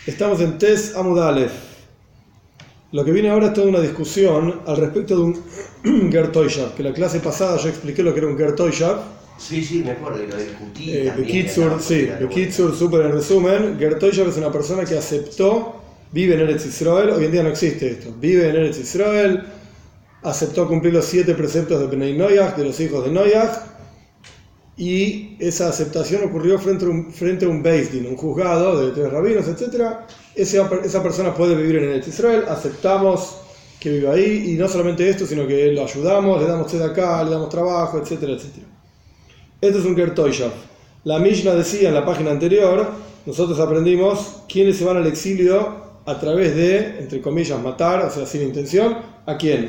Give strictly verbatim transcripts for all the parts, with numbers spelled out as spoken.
Estamos en Tes Amud Aleph. Lo que viene ahora es toda una discusión al respecto de un Ger Toishav, que la clase pasada yo expliqué lo que era un Ger Toishav. Sí, sí, me acuerdo, y lo discutí. Eh, Bekitsur, sí, Bekitsur, súper en resumen. Ger Toishav es una persona que aceptó, vive en Eretz Israel, hoy en día no existe esto, vive en Eretz Israel, aceptó cumplir los siete preceptos de Bnei Noyaj, de los hijos de Noyaj, y esa aceptación ocurrió frente a un, frente a un Beis Din, un juzgado de tres rabinos, etcétera. Esa, esa persona puede vivir en Eretz Israel, aceptamos que vive ahí, y no solamente esto, sino que lo ayudamos, le damos tzedakah, le damos trabajo, etcétera, etcétera. Esto es un Ger Toishav. La Mishnah decía en la página anterior, nosotros aprendimos quiénes se van al exilio a través de, entre comillas, matar, o sea, sin intención, ¿a quién?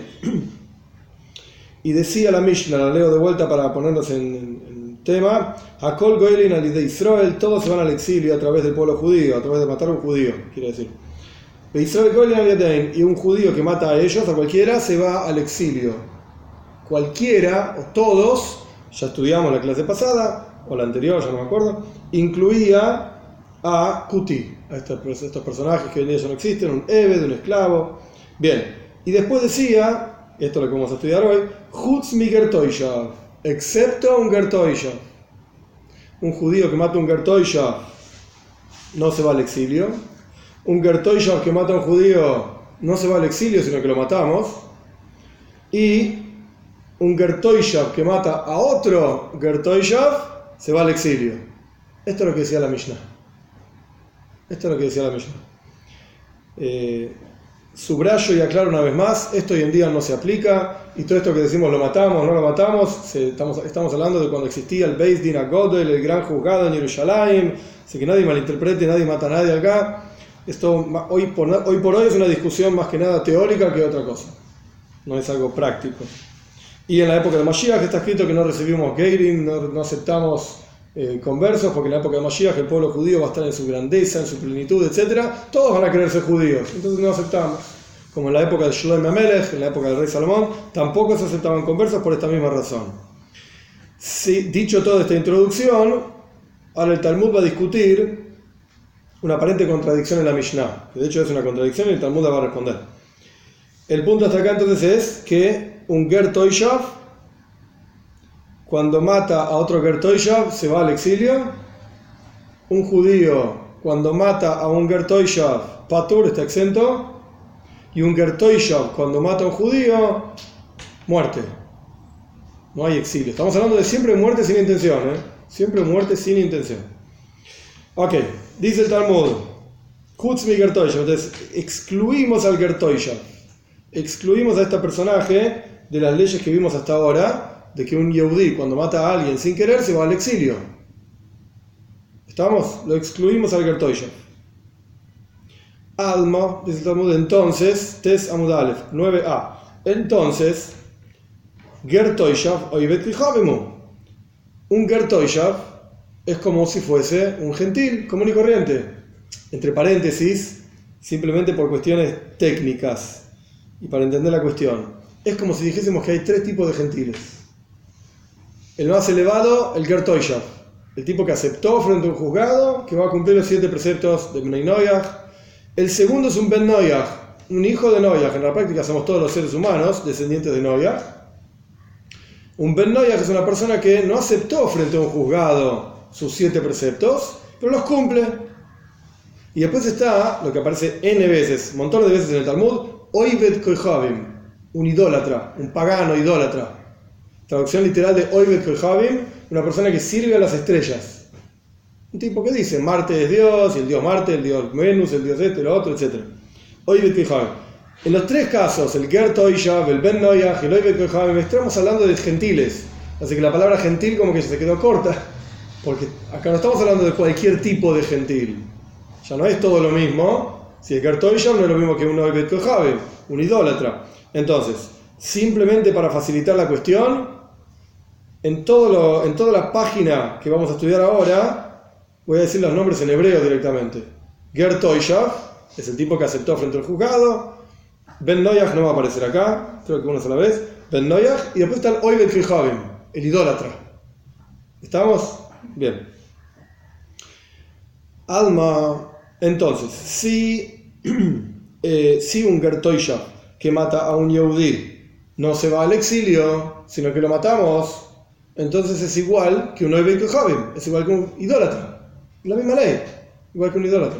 Y decía la Mishnah, la leo de vuelta para ponernos en, en, en tema, Hakol Goylin al de Israel, todos se van al exilio a través del pueblo judío, a través de matar a un judío, quiere decir. Israel Goylin al Yadein, y un judío que mata a ellos, a cualquiera, se va al exilio. Cualquiera, o todos, ya estudiamos la clase pasada, o la anterior, ya no me acuerdo, incluía a Kuti, a estos, estos personajes que hoy en día ya no existen, un Eved, un esclavo. Bien, y después decía, esto es lo que vamos a estudiar hoy, Chutz mi Ger Toishav, excepto un Ger Toishav. Un judío que mata a un Ger Toishav no se va al exilio. Un Ger Toishav que mata a un judío no se va al exilio, sino que lo matamos. Y un Ger Toishav que mata a otro Ger Toishav se va al exilio. Esto es lo que decía la Mishnah. Esto es lo que decía la Mishnah. Eh, Subrayo y aclaro una vez más, esto hoy en día no se aplica, y todo esto que decimos lo matamos, no lo matamos, se, estamos, estamos hablando de cuando existía el Beis Din HaGodel, el gran juzgado en Jerusalén, así que nadie malinterprete, nadie mata a nadie acá. Esto hoy por, hoy por hoy es una discusión más que nada teórica que otra cosa, no es algo práctico. Y en la época de Mashiach está escrito que no recibimos Geirim, no, no aceptamos eh, conversos, porque en la época de Mashiach el pueblo judío va a estar en su grandeza, en su plenitud, etcétera. Todos van a querer ser judíos, entonces no aceptamos. Como en la época de Shlomo Amelech, en la época del rey Salomón, tampoco se aceptaban conversos por esta misma razón. Sí, dicho toda esta introducción, ahora el Talmud va a discutir una aparente contradicción en la Mishnah, que de hecho es una contradicción y el Talmud la va a responder. El punto hasta acá entonces es que un Ger Toishav, cuando mata a otro Ger Toishav, se va al exilio. Un judío, cuando mata a un Ger Toishav, Patur, está exento. Y un Ger Toishav, cuando mata a un judío, muerte. No hay exilio. Estamos hablando de siempre muerte sin intención, ¿eh? Siempre muerte sin intención. Ok, dice el Talmud, Chutz mi Ger Toishav. Entonces, excluimos al Ger Toishav. Excluimos a este personaje de las leyes que vimos hasta ahora, de que un Yehudí cuando mata a alguien sin querer se va al exilio. ¿Estamos? Lo excluimos al Ger Toishav. Alma, dice el Talmud, entonces, Tes Amud Aleph, nueve a. Entonces, Ger Toishav oibet kihavemu. Un Ger Toishav es como si fuese un gentil, común y corriente. Entre paréntesis, simplemente por cuestiones técnicas y para entender la cuestión. Es como si dijésemos que hay tres tipos de gentiles. El más elevado, el Ger Toishav, el tipo que aceptó frente a un juzgado, que va a cumplir los siete preceptos de Bnei Noyaj. El segundo es un Ben Noyaj, un hijo de Noyaj. En la práctica somos todos los seres humanos, descendientes de Noyaj. Un Ben Noyaj es una persona que no aceptó frente a un juzgado sus siete preceptos, pero los cumple. Y después está lo que aparece N veces, un montón de veces en el Talmud, Oibet Koichavim, un idólatra, un pagano idólatra. Traducción literal de Oibet Koichavim, una persona que sirve a las estrellas. Un tipo que dice, Marte es Dios, y el Dios Marte, el Dios Venus, el Dios este, lo otro, etcétera. Oibet Koichavim. En los tres casos, el Ger Toishav, el Ben Noyaj, el Oibet Koichavim, estamos hablando de gentiles. Así que la palabra gentil como que se quedó corta, porque acá no estamos hablando de cualquier tipo de gentil. Ya no es todo lo mismo. Si el Ger Toishav no es lo mismo que un Oibet Koichavim, un idólatra. Entonces, simplemente para facilitar la cuestión, en, todo lo, en toda la página que vamos a estudiar ahora, voy a decir los nombres en hebreo directamente. Ger Toishav es el tipo que aceptó frente al juzgado. Ben Noyaj no va a aparecer acá, creo que una sola vez. Ben Noyaj, y después está el Oibet Koichavim, el idólatra. ¿Estamos? Bien. Alma, Entonces, si, eh, si un Gertoisha que mata a un Yehudí no se va al exilio, sino que lo matamos, entonces es igual que un Oived Kohabim, es igual que un idólatra. La misma ley, igual que un idólatra.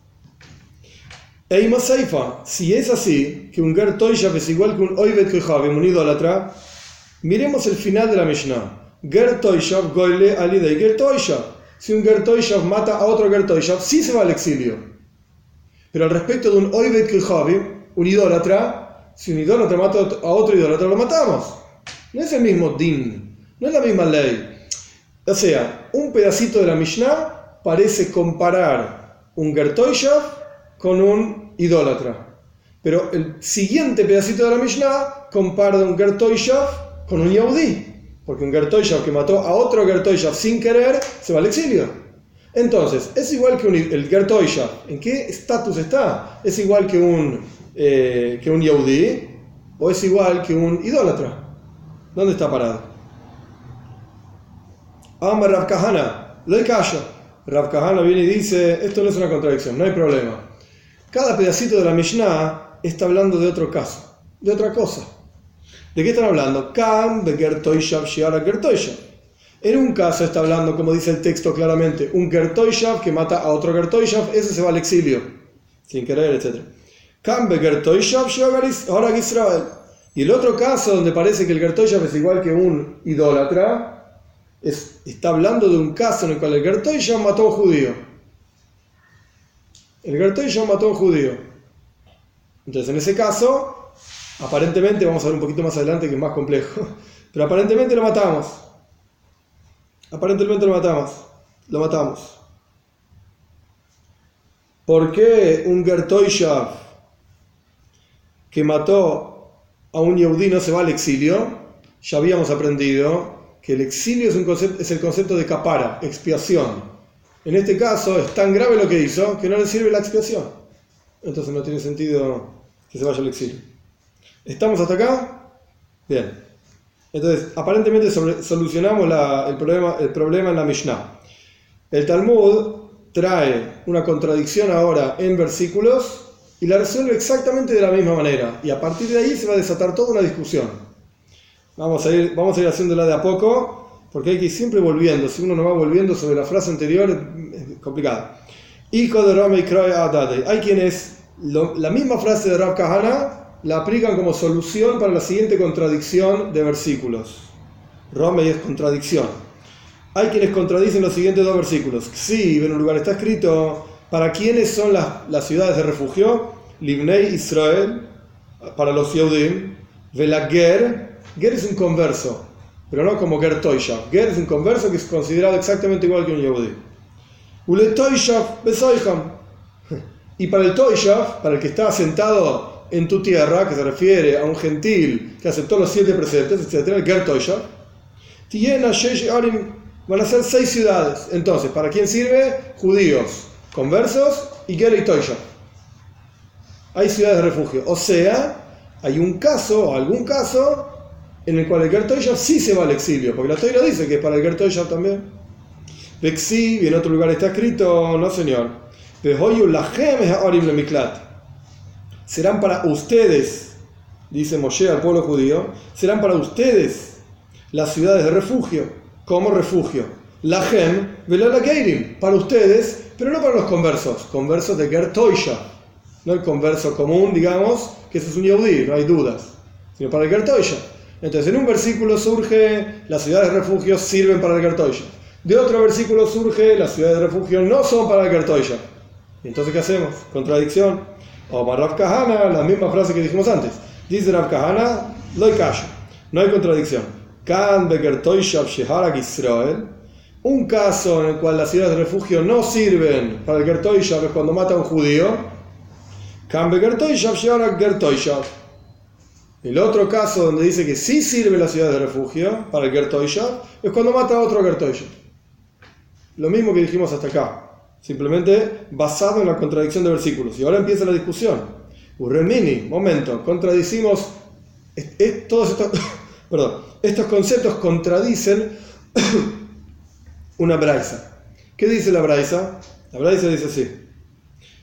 Eima Seifa, si es así, que un Gertoisha es igual que un Oived Kohabim, un idólatra, miremos el final de la Mishnah. Gertoisha goyle alidei Gertoisha. Si un Gertoisha mata a otro Gertoisha, sí se va al exilio. Pero al respecto de un Oived Kohabim, un idólatra, si un idólatra mata a otro idólatra, lo matamos. No es el mismo din, no es la misma ley. O sea, un pedacito de la Mishnah parece comparar un Gertoisha con un idólatra. Pero el siguiente pedacito de la Mishnah compara un Gertoisha con un Yehudí. Porque un Gertoisha que mató a otro Gertoisha sin querer se va al exilio. Entonces, es igual que un, el Gertoisha. ¿En qué estatus está? ¿Es igual que un, eh, que un Yehudí? ¿O es igual que un idólatra? ¿Dónde está parado? Amar Rav Kahana, lo callo. Rav Kahana viene y dice, esto no es una contradicción, no hay problema. Cada pedacito de la Mishnah está hablando de otro caso, de otra cosa. ¿De qué están hablando? Kam de Gertoishav Shiara Gertoishav. En un caso está hablando, como dice el texto claramente, un Gertoishav que mata a otro Gertoishav, ese se va al exilio, sin querer, etcétera. Kam de Gertoishav Shiara Israel. Y el otro caso, donde parece que el Gertoishav es igual que un idólatra, es, está hablando de un caso en el cual el Gertoishav mató a un judío. El Gertoishav mató a un judío. Entonces, en ese caso, aparentemente, vamos a ver un poquito más adelante que es más complejo, pero aparentemente lo matamos. Aparentemente lo matamos. Lo matamos. ¿Por qué un Gertoishav que mató a un Yehudí no se va al exilio? Ya habíamos aprendido que el exilio es, un concepto, es el concepto de kapara, expiación. En este caso es tan grave lo que hizo que no le sirve la expiación. Entonces no tiene sentido que se vaya al exilio. ¿Estamos hasta acá? Bien. Entonces, aparentemente sobre, solucionamos la, el, problema, el problema en la Mishnah. El Talmud trae una contradicción ahora en versículos y la resuelve exactamente de la misma manera. Y a partir de ahí se va a desatar toda una discusión. Vamos a ir, vamos a ir haciéndola de a poco, porque hay que ir siempre volviendo. Si uno no va volviendo sobre la frase anterior, es complicado. Hijo de Rame y Kroy Adade. Hay quienes, lo, la misma frase de Rav Kahana, la aplican como solución para la siguiente contradicción de versículos. Rome es contradicción. Hay quienes contradicen los siguientes dos versículos. Sí, en un lugar está escrito, ¿para quiénes son las, las ciudades de refugio? Libnei Israel, para los Yehudim. Vela Ger, Ger es un converso, pero no como Gertoishav. Ger es un converso que es considerado exactamente igual que un Yehudí. Ule Toishav Besoicham. Y para el Toishav, para el que está asentado en tu tierra, que se refiere a un gentil que aceptó los siete preceptos, etcétera, el Gertoishav, Tiena Sheish Arim, van a ser seis ciudades. Entonces, ¿para quién sirve? Judíos, conversos y Ger y Toishav. Hay ciudades de refugio. O sea, hay un caso, o algún caso, en el cual el Gertoishav sí se va al exilio, porque la Torah dice que es para el Gertoishav también. Vexi, y en otro lugar está escrito, no señor, Vehoyu Lahem Ha'arim Lemiklat. Serán para ustedes, dice Moshe al pueblo judío, serán para ustedes las ciudades de refugio, como refugio. Lahem Velalageirim, para ustedes, pero no para los conversos, conversos de Gertoishav, no el converso común, digamos, que ese es un Yehudí, no hay dudas, sino para el Gertoishav. Entonces, en un versículo surge, las ciudades de refugio sirven para el Gertoishav. De otro versículo surge, las ciudades de refugio no son para el Gertoishav. ¿Y entonces qué hacemos? Contradicción. O para Rav Kahana, la misma frase que dijimos antes. Dice Rav Kahana, lo callo. No hay contradicción. Kan begertoishav sheharak Israel. Un caso en el cual las ciudades de refugio no sirven para el Gertoishav es cuando mata a un judío. Kan begertoishav sheharak Gertoishav. El otro caso donde dice que sí sirve las ciudades de refugio para el Gertoishav es cuando mata a otro Gertoishav. Lo mismo que dijimos hasta acá. Simplemente basado en la contradicción de versículos. Y ahora empieza la discusión. Urremini, momento, contradicimos es, es, todos estos, perdón, estos conceptos contradicen una braisa. ¿Qué dice la braisa? La braisa dice así: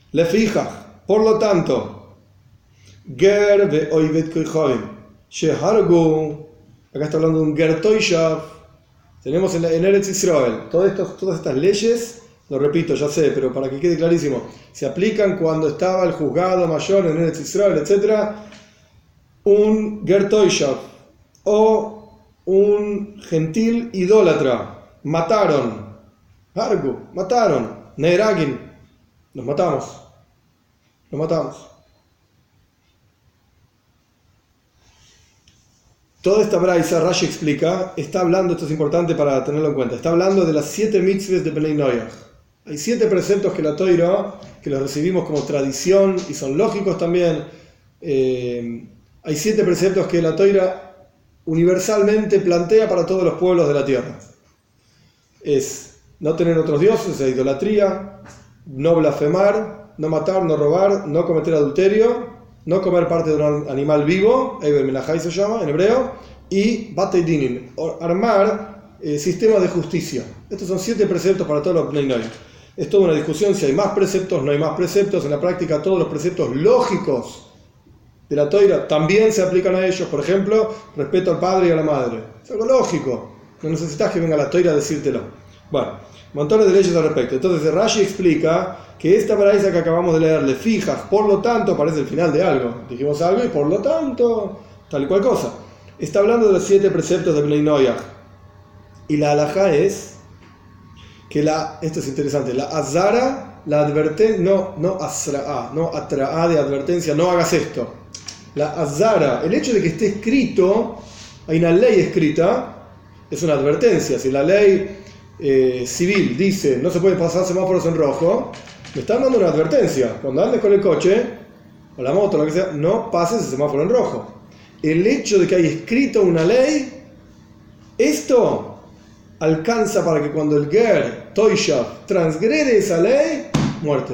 Le fija, por lo tanto, Ger ve Oivet Koihavim, Shehargu, acá está hablando de un Ger Toishav, tenemos en, en Eretz Israel, todas estas, todas estas leyes, lo repito, ya sé, pero para que quede clarísimo, se aplican cuando estaba el juzgado mayor en Eretz Israel, etcétera, un Ger Toishav o un gentil idólatra, mataron, Hargu, mataron, Neeragin, los matamos, los matamos. Toda esta braisa, Rashi explica, está hablando, esto es importante para tenerlo en cuenta, está hablando de las siete mitzvahs de Bnei Noach. Hay siete preceptos que la Torah, que los recibimos como tradición y son lógicos también. Eh, hay siete preceptos que la Torah universalmente plantea para todos los pueblos de la tierra. Es no tener otros dioses, es idolatría, no blasfemar, no matar, no robar, no cometer adulterio, no comer parte de un animal vivo, Eiber Menachai se llama en hebreo, y Batei Dinim, armar eh, sistemas de justicia. Estos son siete preceptos para todos los Bnei Noach. Es toda una discusión si hay más preceptos, no hay más preceptos. En la práctica todos los preceptos lógicos de la Torah también se aplican a ellos. Por ejemplo, respeto al padre y a la madre. Es algo lógico, no necesitas que venga la Torah a decírtelo. Bueno, montones de leyes al respecto. Entonces Rashi explica que esta braisa que acabamos de leer, le fijas, por lo tanto, parece el final de algo. Dijimos algo y por lo tanto, tal y cual cosa. Está hablando de los siete preceptos de Bnei Noach. Y la halajá es que la, esto es interesante, la azara, la advertencia, no, no asra'a, no atra'a de advertencia, no hagas esto. La azara, el hecho de que esté escrito, hay una ley escrita, es una advertencia. Si la ley eh, civil dice no se puede pasar semáforos en rojo, me están dando una advertencia. Cuando andes con el coche, o la moto, lo que sea, no pases el semáforo en rojo. El hecho de que haya escrito una ley, esto alcanza para que cuando el Ger Toishav transgrede esa ley, muerte.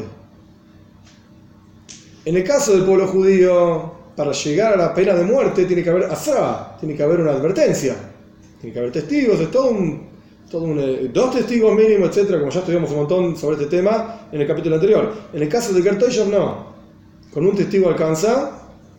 En el caso del pueblo judío, para llegar a la pena de muerte tiene que haber asra, tiene que haber una advertencia, tiene que haber testigos, es todo un, todo un eh, dos testigos mínimos, etcétera, como ya estudiamos un montón sobre este tema en el capítulo anterior. En el caso del Ger Toishav no, con un testigo alcanza,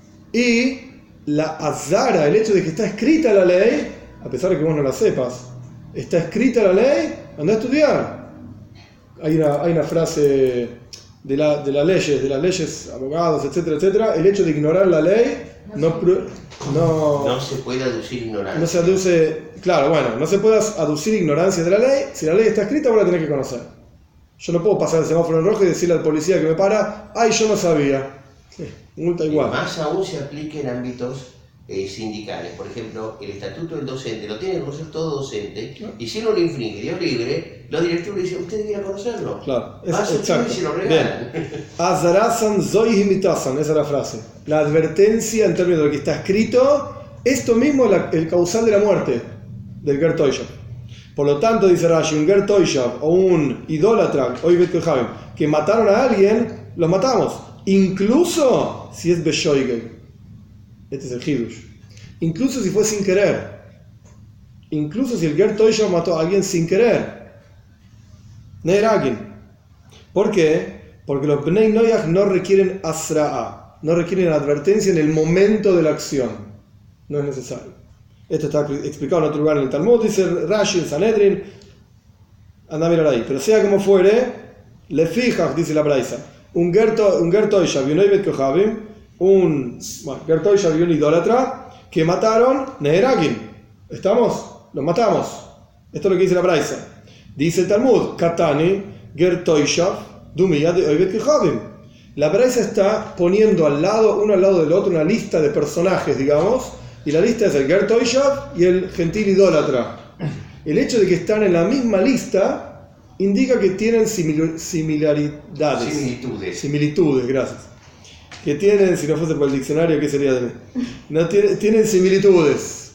y la azara, el hecho de que está escrita la ley, a pesar de que vos no la sepas, está escrita la ley, anda a estudiar. Hay una, hay una frase de, la, de las leyes, de las leyes, abogados, etcétera, etcétera. El hecho de ignorar la ley no, no, no se puede aducir ignorancia. No se aduce, claro, bueno, no se puede aducir ignorancia de la ley. Si la ley está escrita, vos la tenés que conocer. Yo no puedo pasar el semáforo en rojo y decirle al policía que me para, ay, yo no sabía. Sí, multa igual. Y más aún se aplica en ámbitos Eh, sindicales. Por ejemplo, el estatuto del docente lo tiene que conocer todo docente, ¿no? Y si no lo infringe, Dios libre, los directivos le dicen, usted debería conocerlo. Claro, es, va a exacto. y se lo regalan. Azarazan zoy imitasan, esa es la frase. La advertencia en términos de lo que está escrito, esto mismo es la, el causal de la muerte del Ger Toishav. Por lo tanto, dice Rashi, un Ger Toishav o un idólatra, que mataron a alguien, los matamos. Incluso si es Beshoigel. Este es el Hidush. Incluso si fue sin querer. Incluso si el Ger Toishav mató a alguien sin querer. Neeragin. ¿Por qué? Porque los Bnei Noach no requieren asra'a. No requieren advertencia en el momento de la acción. No es necesario. Esto está explicado en otro lugar en el Talmud. Dice Rashi, el Sanedrin. Anda a mirar ahí. Pero sea como fuere, le fijas, dice la Braisa. Un Ger Toishav y un Oivet Kohavim, un bueno, Ger Toishav y un idólatra que mataron Neeragin. ¿Estamos? Los matamos. Esto es lo que dice la Braisa. Dice el Talmud, Katani, Ger Toishav, Dumiyad de Oivet Kohavim. La Braisa está poniendo al lado, uno al lado del otro, una lista de personajes, digamos, y la lista es el Ger Toishav y el gentil idólatra. El hecho de que están en la misma lista indica que tienen simil- similaridades. Similitudes. Similitudes, gracias. Que tienen, si no fuese por el diccionario, ¿qué sería de mí? No tiene, tienen similitudes.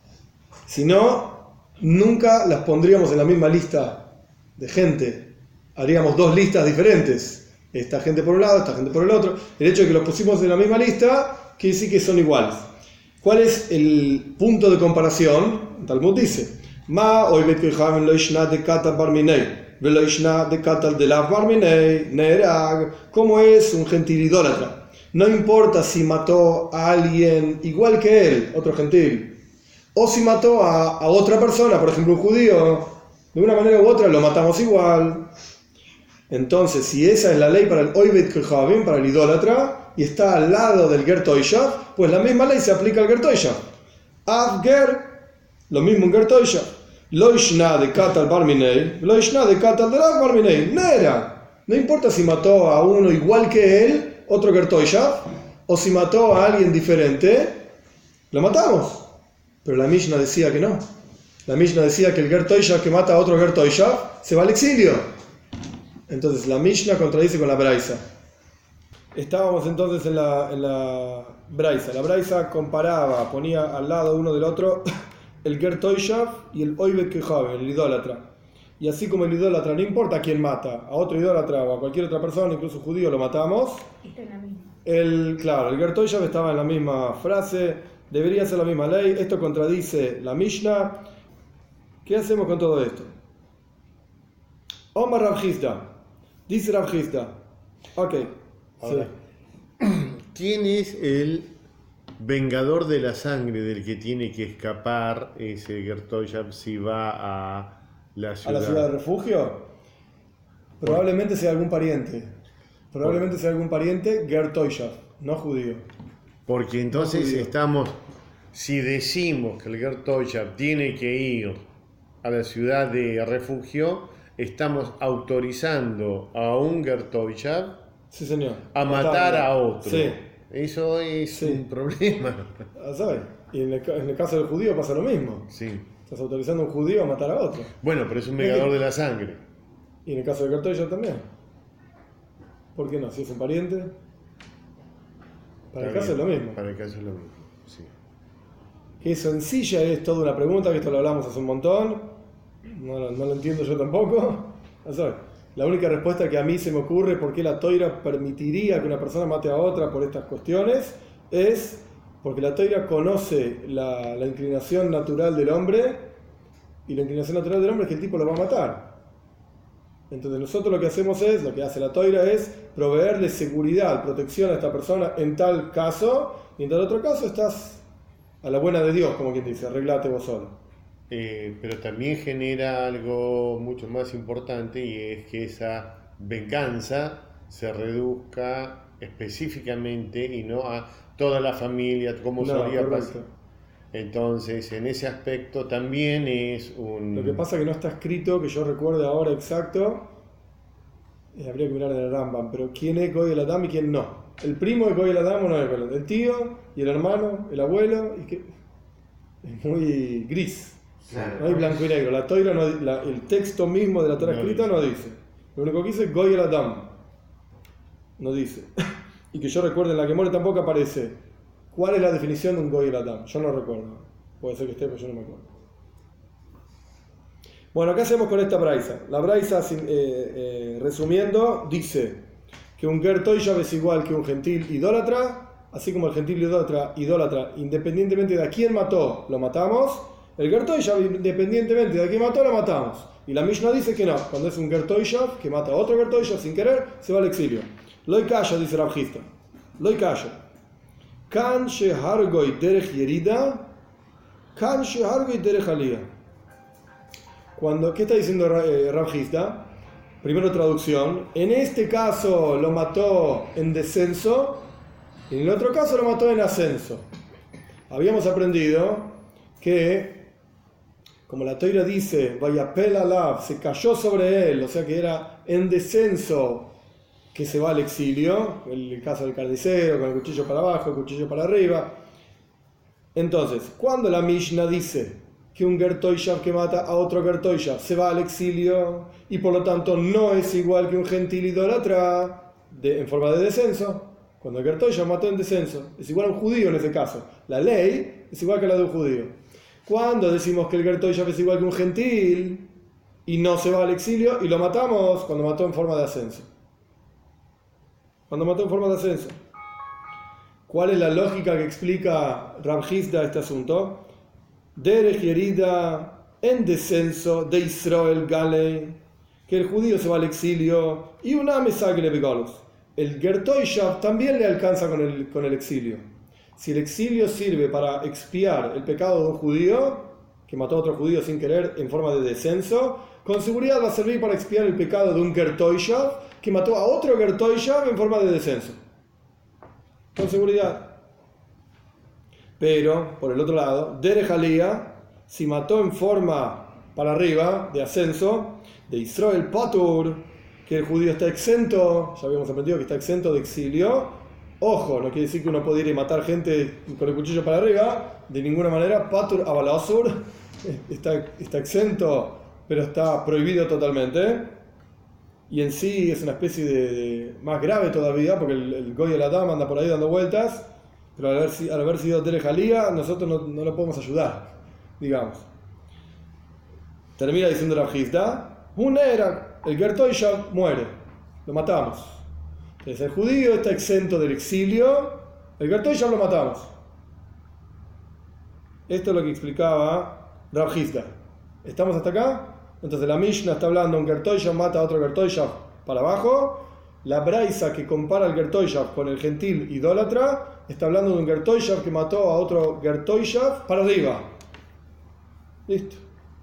Si no, nunca las pondríamos en la misma lista de gente. Haríamos dos listas diferentes. Esta gente por un lado, esta gente por el otro. El hecho de que los pusimos en la misma lista, quiere decir que son iguales. ¿Cuál es el punto de comparación? Talmud dice, Ma oivet kohamen lo ishnat de kata bar minei. Veloishna de Katal de la Barminei, Nerag, como es un gentil idólatra. No importa si mató a alguien igual que él, otro gentil, o si mató a, a otra persona, por ejemplo un judío, de una manera u otra lo matamos igual. Entonces, si esa es la ley para el Oived Kehavim, para el idólatra, y está al lado del Ger Toishav, pues la misma ley se aplica al Ger Toishav. Av Ger, lo mismo un Ger Toishav. Lo ishna de Katal Barminei, lo ishna de Katal de la Barminei, Nera. No importa si mató a uno igual que él, otro Ger Toishav, o si mató a alguien diferente, lo matamos. Pero la Mishnah decía que no. La Mishnah decía que el Ger Toishav que mata a otro Ger Toishav se va al exilio. Entonces la Mishnah contradice con la Braisa. Estábamos entonces en la, en la Braisa. La Braisa comparaba, ponía al lado uno del otro el Ger Toishav y el Oived Kehavim, el idólatra. Y así como el idólatra, no importa a quién mata, a otro idólatra o a cualquier otra persona, incluso judío, lo matamos. Está en la misma. El, claro, el Ger Toishav estaba en la misma frase, debería ser la misma ley. Esto contradice la Mishnah. ¿Qué hacemos con todo esto? Omar Rav Hizda. Dice Rav Hizda. Ok. Ahora, sí. ¿Quién es el vengador de la sangre del que tiene que escapar ese Ger Toishav si va a la ciudad? ¿A la ciudad de refugio? Probablemente sea algún pariente. Probablemente sea algún pariente Ger Toishav, no judío. Porque entonces no judío. Estamos, si decimos que el Ger Toishav tiene que ir a la ciudad de refugio, estamos autorizando a un Ger Toishav Sí, señor. a matar a otro. Sí. Eso es Sí. un problema. ¿Sabes? Y en el, en el caso del judío pasa lo mismo. Sí. Estás autorizando a un judío a matar a otro. Bueno, pero es un vengador de la sangre. Y en el caso de Ger Toishav también. ¿Por qué no? Si es un pariente. Para el Está caso es bien. lo mismo. Para el caso es lo mismo. Sí. Que sencilla es toda una pregunta, que esto lo hablamos hace un montón. No, lo- no lo entiendo yo tampoco. ¿Sabes? La única respuesta que a mí se me ocurre por qué la Toira permitiría que una persona mate a otra por estas cuestiones es porque la Toira conoce la, la inclinación natural del hombre, y la inclinación natural del hombre es que el tipo lo va a matar. Entonces nosotros lo que hacemos es, lo que hace la Toira es proveerle seguridad, protección a esta persona en tal caso, y en tal otro caso estás a la buena de Dios, como quien dice, arreglate vos solo. Eh, pero también genera algo mucho más importante, y es que esa venganza se reduzca específicamente y no a toda la familia, como No, solía correcto. pasar. Entonces, en ese aspecto también es un... Lo que pasa es que no está escrito, que yo recuerde ahora exacto, eh, habría que mirar en el Rambam, pero quién es Goy el Adam y quién no. El primo es Goy el Adam o no es Goy el Adam. El tío y el hermano, el abuelo, y que es muy gris. Claro. No hay blanco y negro. La Toira no, la- el texto mismo de la Torah No escrita dice. no dice. Lo único que dice es Goy el Adam. No dice. Y que yo recuerde, en la Gemara tampoco aparece cuál es la definición de un Goy el Adam. Yo no recuerdo. Puede ser que esté, pero yo no me acuerdo. Bueno, ¿qué hacemos con esta braisa? La braisa, sin- eh, eh, resumiendo, dice que un Ger Toishav es igual que un gentil idólatra, así como el gentil idólatra, idólatra, independientemente de a quién mató, lo matamos. El Ger Toishav, independientemente de a quién mató, lo matamos. Y la Mishnah dice que no, cuando es un Ger Toishav que mata a otro Ger Toishav sin querer, se va al exilio. Loi Kasha, dice Rav Hizda. Loi Kasha. Kan shehargoi derech yerida, kan shehargoi derech aliyah. Cuando, ¿qué está diciendo eh, Rav Hizda? Primero traducción. En este caso lo mató en descenso, y en el otro caso lo mató en ascenso. Habíamos aprendido que, como la Toira dice, Vayapel alav, se cayó sobre él, o sea que era en descenso que se va al exilio, el caso del carnicero, con el cuchillo para abajo, el cuchillo para arriba. Entonces, cuando la Mishnah dice que un Ger Toishav que mata a otro Ger Toishav se va al exilio y por lo tanto no es igual que un gentil idólatra de, en forma de descenso, cuando el Ger Toishav mató en descenso, es igual a un judío en ese caso. La ley es igual que la de un judío. Cuando decimos que el Ger Toishav es igual que un gentil y no se va al exilio y lo matamos cuando mató en forma de ascenso. Cuando mató en forma de ascenso. ¿Cuál es la lógica que explica Rav Hizda este asunto? Derech yerida en descenso de Israel Galei, que el judío se va al exilio, y una mesagle begolos. El Gertoishav también le alcanza con el, con el exilio. Si el exilio sirve para expiar el pecado de un judío, que mató a otro judío sin querer en forma de descenso, con seguridad va a servir para expiar el pecado de un Gertoishav, que mató a otro Gertoishav en forma de descenso. Con seguridad. Pero, por el otro lado, Derech Aliyah, si mató en forma para arriba, de ascenso, de Israel Patur, que el judío está exento, ya habíamos aprendido que está exento de exilio. Ojo, no quiere decir que uno puede ir y matar gente con el cuchillo para arriba, de ninguna manera. Patur Abalasur está, está exento, pero está prohibido totalmente. Y en sí es una especie de, de más grave todavía, porque el, el Goy Eladam anda por ahí dando vueltas, pero al haber, al haber sido Derech Aliyah, nosotros no, no lo podemos ayudar, digamos. Termina diciendo la Hizda, un era, el Gertoishav muere, lo matamos. Entonces el judío está exento del exilio, el Gertoishav lo matamos. Esto es lo que explicaba Rav Hizda. ¿Estamos hasta acá? Entonces la Mishnah está hablando, un Gertoishav mata a otro Gertoishav para abajo. La Braisa que compara el Gertoishav con el gentil idólatra está hablando de un Gertoishav que mató a otro Gertoishav para arriba. Listo.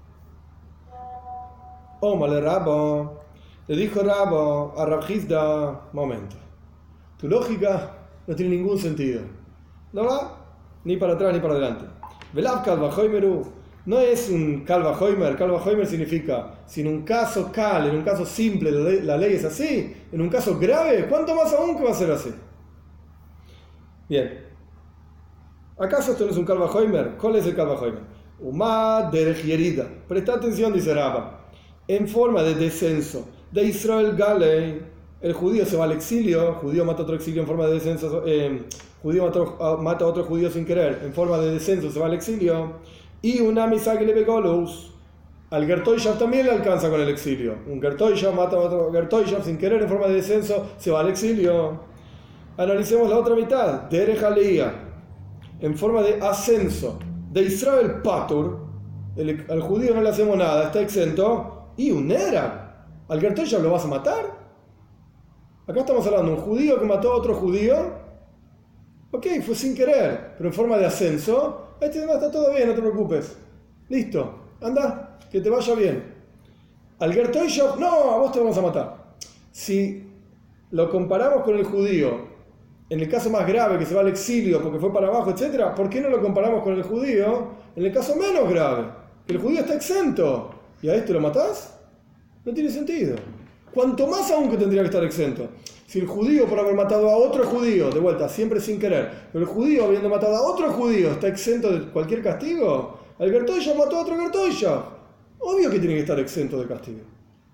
Omale Rabo, le dijo Rabo a Rav Hizda, momento, tu lógica no tiene ningún sentido, no va ni para atrás ni para adelante. Velav Kalvahoimeru no es un Kalvahoimer, Kalvahoimer significa, si en un caso cal, en un caso simple la ley, la ley es así, en un caso grave, ¿cuánto más aún que va a ser así? Bien, ¿acaso esto no es un Kalvahoimer? ¿Cuál es el Kalvahoimer? Umá derech yerida, presta atención, dice Rabba. En forma de descenso de Israel Galei, el judío se va al exilio, el judío mata a otro exilio en forma de descenso, eh, judío mata, mata a otro judío sin querer, en forma de descenso se va al exilio, y una misagle begolus, al Gertoishav también le alcanza con el exilio, un Gertoishav mata a otro Gertoishav sin querer en forma de descenso, se va al exilio. Analicemos la otra mitad, Derech Aliyah, en forma de ascenso de Israel Patur, el, al judío no le hacemos nada, está exento. Y un era, ¿al Gertoishav lo vas a matar? Acá estamos hablando de un judío que mató a otro judío. Ok, fue sin querer, pero en forma de ascenso. Este no está todo bien, no te preocupes. Listo, anda, que te vaya bien. Al Gertoishav, no, a vos te vamos a matar. Si lo comparamos con el judío, en el caso más grave, que se va al exilio porque fue para abajo, etcétera, ¿por qué no lo comparamos con el judío en el caso menos grave? Que el judío está exento. ¿Y a este lo matás? No tiene sentido. Cuanto más aún que tendría que estar exento. Si el judío por haber matado a otro judío, de vuelta, siempre sin querer, pero el judío habiendo matado a otro judío está exento de cualquier castigo, el Gertoishav mató a otro Gertoishav. Obvio que tiene que estar exento de castigo.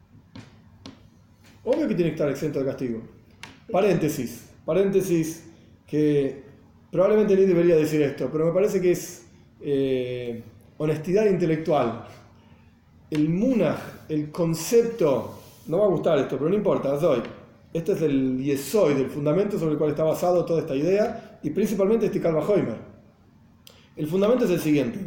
Obvio que tiene que estar exento de castigo. Paréntesis, paréntesis, que probablemente ni debería decir esto, pero me parece que es eh, honestidad intelectual. El munaj, el concepto, no va a gustar esto, pero no importa, soy. Este es el yesoid, el fundamento sobre el cual está basado toda esta idea, y principalmente este Kalvahoimer. El fundamento es el siguiente.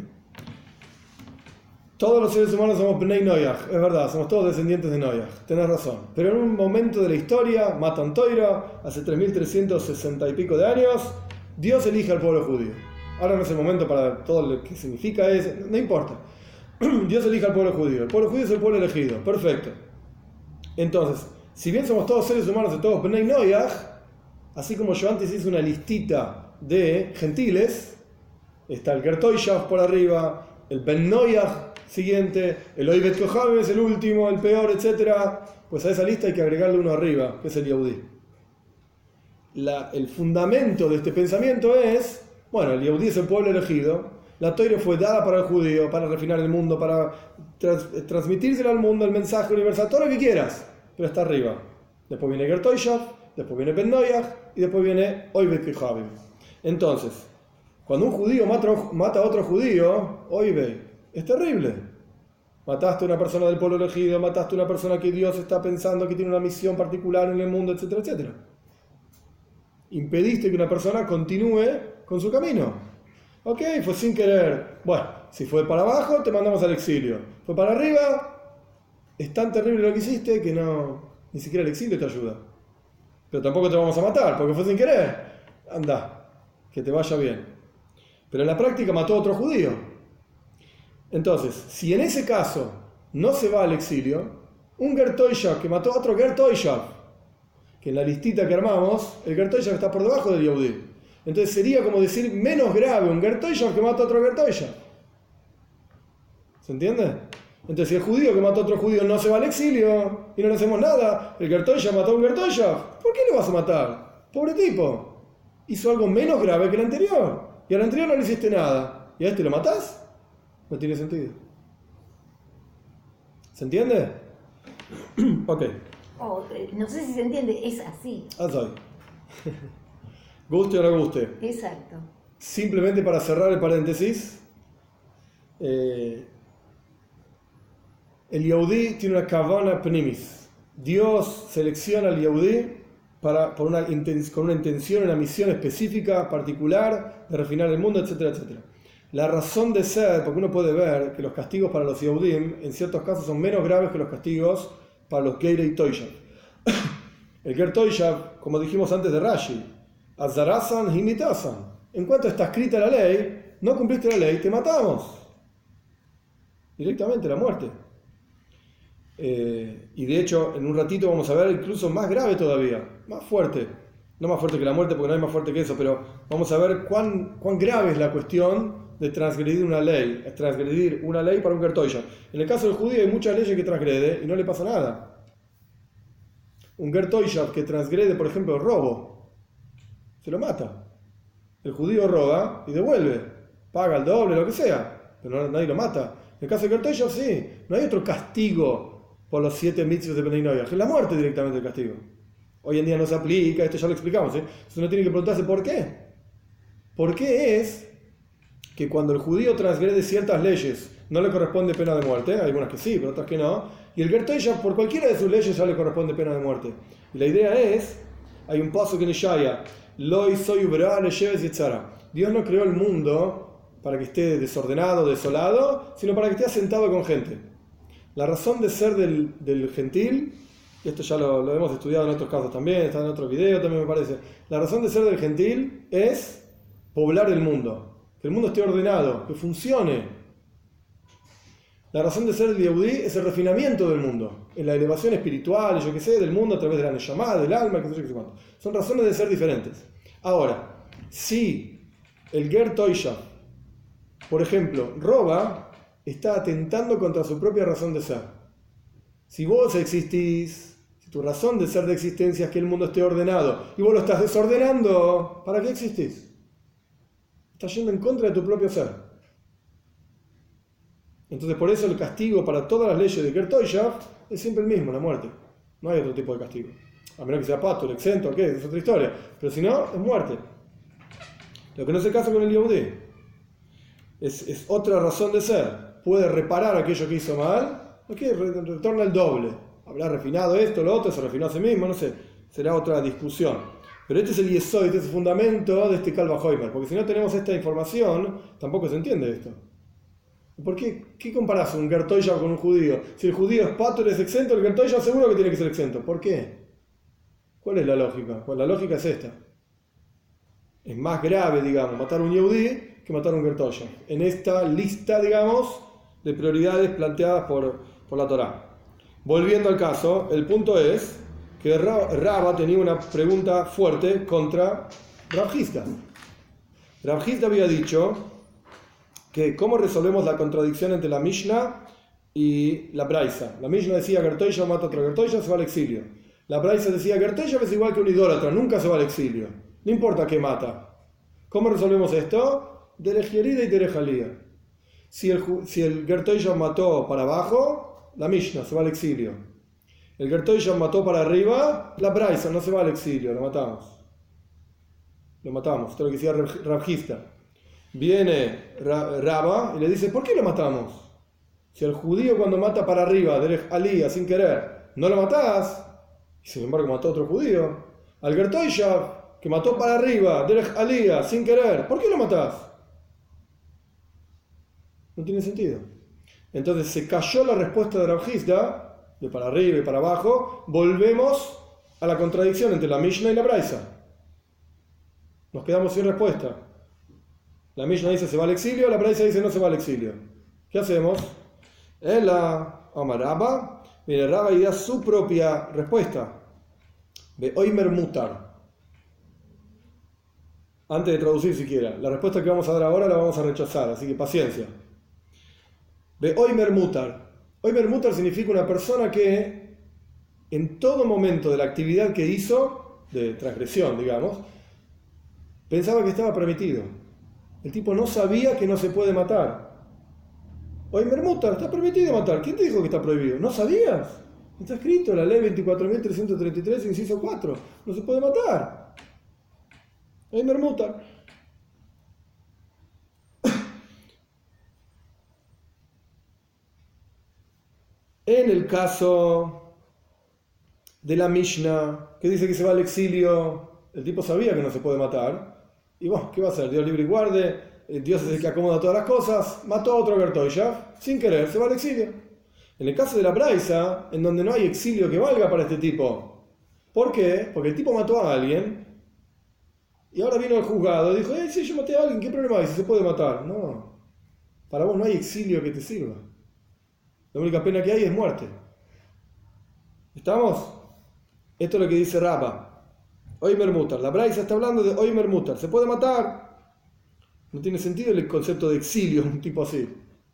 Todos los seres humanos somos Bnei Noyaj, es verdad, somos todos descendientes de Noyaj, tenés razón. Pero en un momento de la historia, Matan Toira, hace tres mil trescientos sesenta y pico de años, Dios elige al pueblo judío. Ahora no es el momento para todo lo que significa eso, no importa. Dios elige al pueblo judío. El pueblo judío es el pueblo elegido. Perfecto. Entonces, si bien somos todos seres humanos y todos Bnei Noyaj, así como yo antes hice una listita de gentiles, está el Gertoishav por arriba, el Ben Noyaj siguiente, el Oibet Kohabim es el último, el peor, etcétera. Pues a esa lista hay que agregarle uno arriba, que es el Yehudí. La, el fundamento de este pensamiento es, bueno, el Yehudí es el pueblo elegido. La Torah fue dada para el judío, para refinar el mundo, para trans, transmitírselo al mundo, el mensaje universal, todo lo que quieras, pero está arriba. Después viene Gertoishav, después viene Ben Noyaj y después viene Oibet Kohabim. Entonces, cuando un judío mata, mata a otro judío, oye, es terrible. Mataste a una persona del pueblo elegido, mataste a una persona que Dios está pensando que tiene una misión particular en el mundo, etcétera, etcétera. Impediste que una persona continúe con su camino. Ok, fue sin querer. Bueno, si fue para abajo, te mandamos al exilio. Fue para arriba, es tan terrible lo que hiciste que no, ni siquiera el exilio te ayuda. Pero tampoco te vamos a matar, porque fue sin querer. Anda, que te vaya bien. Pero en la práctica mató a otro judío. Entonces, si en ese caso no se va al exilio, un Gertoishav que mató a otro Gertoishav, que en la listita que armamos, el Gertoishav está por debajo del Yehudí. Entonces sería como decir menos grave un Gertoishav que mata a otro Gertoishav. ¿Se entiende? Entonces, si el judío que mató a otro judío no se va al exilio y no le hacemos nada, el Gertoishav mató a un Gertoishav, ¿por qué le vas a matar? Pobre tipo. Hizo algo menos grave que el anterior. Y al anterior no le hiciste nada. ¿Y a este lo matás? No tiene sentido. ¿Se entiende? Ok. Oh, no sé si se entiende, es así. Así. Guste o no guste. Exacto. Simplemente para cerrar el paréntesis, eh, el Yehudí tiene una kavana pnimis. Dios selecciona al Yehudí para, por una, con una intención, una misión específica, particular, de refinar el mundo, etcétera, etcétera. La razón de ser, porque uno puede ver que los castigos para los Yehudim en ciertos casos son menos graves que los castigos para los Geirei Toishav. El Ger Toishav, como dijimos antes de Rashi, Azarasan Himitasan. En cuanto está escrita la ley, no cumpliste la ley, te matamos. Directamente, la muerte. Eh, y de hecho, en un ratito vamos a ver incluso más grave todavía, más fuerte. No más fuerte que la muerte, porque no hay más fuerte que eso, pero vamos a ver cuán, cuán grave es la cuestión de transgredir una ley, es transgredir una ley para un Ger Toishav. En el caso del judío hay muchas leyes que transgrede y no le pasa nada. Un Ger Toishav que transgrede, por ejemplo, el robo, se lo mata. El judío roba y devuelve, paga el doble, lo que sea, pero no, nadie lo mata. En el caso de Ger Toishav sí, no hay otro castigo por los siete mitzvot de Bnei Noach, es la muerte directamente el castigo. Hoy en día no se aplica, esto ya lo explicamos, ¿eh? Entonces uno tiene que preguntarse por qué. ¿Por qué es que cuando el judío transgrede ciertas leyes no le corresponde pena de muerte? Hay algunas que sí, pero otras que no. Y el Ger Toishav por cualquiera de sus leyes ya le corresponde pena de muerte. Y la idea es, hay un paso que en Ishaya, Loi soy ubra le lleves yitzara. Dios no creó el mundo para que esté desordenado, desolado, sino para que esté asentado con gente. La razón de ser del, del gentil, y esto ya lo, lo hemos estudiado en otros casos también, está en otro video también me parece, la razón de ser del gentil es poblar el mundo, que el mundo esté ordenado, que funcione. La razón de ser del Yehudí es el refinamiento del mundo, en la elevación espiritual, yo qué sé, del mundo a través de la neshama, del alma, qué sé yo, qué sé cuánto. Son razones de ser diferentes. Ahora, si el Ger Toishav, por ejemplo, roba, está atentando contra su propia razón de ser. Si vos existís, si tu razón de ser de existencia es que el mundo esté ordenado y vos lo estás desordenando, ¿para qué existís? Estás yendo en contra de tu propio ser. Entonces por eso el castigo para todas las leyes de Ger Toishav es siempre el mismo, la muerte. No hay otro tipo de castigo. A menos que sea pasto, el exento, ¿qué? Es otra historia. Pero si no, es muerte. Lo que no es el caso con el Yehudí. Es, es otra razón de ser. Puede reparar aquello que hizo mal, ok, retorna el doble. Habrá refinado esto, lo otro, se refinó a sí mismo, no sé. Será otra discusión. Pero este es el yesod, este es el fundamento de este Kal Vachomer. Porque si no tenemos esta información, tampoco se entiende esto. ¿Por qué? ¿Qué comparás un Ger Toishav con un judío? Si el judío es pato, es exento, el Ger Toishav seguro que tiene que ser exento. ¿Por qué? ¿Cuál es la lógica? Pues la lógica es esta. Es más grave, digamos, matar a un Yehudí que matar a un Ger Toishav. En esta lista, digamos, de prioridades planteadas por, por la Torá. Volviendo al caso, el punto es que Raba tenía una pregunta fuerte contra Rav Hizda. Rav Hizda había dicho que cómo resolvemos la contradicción entre la Mishnah y la Braisa. La Mishnah decía Ger Toishav mata a otro Ger Toishav, se va al exilio. La Braisa decía Ger Toishav es igual que un idólatra, nunca se va al exilio. No importa qué mata. ¿Cómo resolvemos esto? Derech Yerida y Derech Aliyah. Si el, si el Ger Toishav mató para abajo, la Mishnah se va al exilio. El Ger Toishav mató para arriba, la Braisa no se va al exilio, lo matamos. Lo matamos, esto es lo que decía Rav Hizda. Viene Raba y le dice, ¿por qué lo matamos? Si el judío cuando mata para arriba, Derech Aliyah, sin querer, no lo matás, y sin embargo mató a otro judío. Al Ger Toishav, que mató para arriba, Derech Aliyah, sin querer, ¿por qué lo matás? No tiene sentido. Entonces se cayó la respuesta de Rav Hizda de para arriba y para abajo, volvemos a la contradicción entre la Mishnah y la Braisa. Nos quedamos sin respuesta. La Mishnah dice se va al exilio, la Braisa dice no se va al exilio. ¿Qué hacemos? En la Omar Rabba, mire, Rabba y da su propia respuesta. De Oimer Mutar. Antes de traducir siquiera, la respuesta que vamos a dar ahora la vamos a rechazar, así que paciencia. De Oimer Mutar. Oimer Mutar significa una persona que en todo momento de la actividad que hizo, de transgresión, digamos, pensaba que estaba permitido. El tipo no sabía que no se puede matar. Oimer Mutar, está permitido matar. ¿Quién te dijo que está prohibido? ¿No sabías? Está escrito en la ley veinticuatro mil trescientos treinta y tres, inciso cuatro. No se puede matar. Oimer Mutar. En el caso de la Mishnah, que dice que se va al exilio, el tipo sabía que no se puede matar. Y bueno, ¿qué va a hacer? Dios libre y guarde, Dios es el que acomoda todas las cosas, mató a otro Gertoishav, sin querer, se va al exilio. En el caso de la Braisa, en donde no hay exilio que valga para este tipo. ¿Por qué? Porque el tipo mató a alguien, y ahora vino al juzgado y dijo, eh, sí, yo maté a alguien, ¿qué problema hay si se puede matar? No, para vos no hay exilio que te sirva. La única pena que hay es muerte. ¿Estamos? Esto es lo que dice Rabba. Oimer Mutar. La Braisa está hablando de Oimer Mutar. ¿Se puede matar? No tiene sentido el concepto de exilio, un tipo así.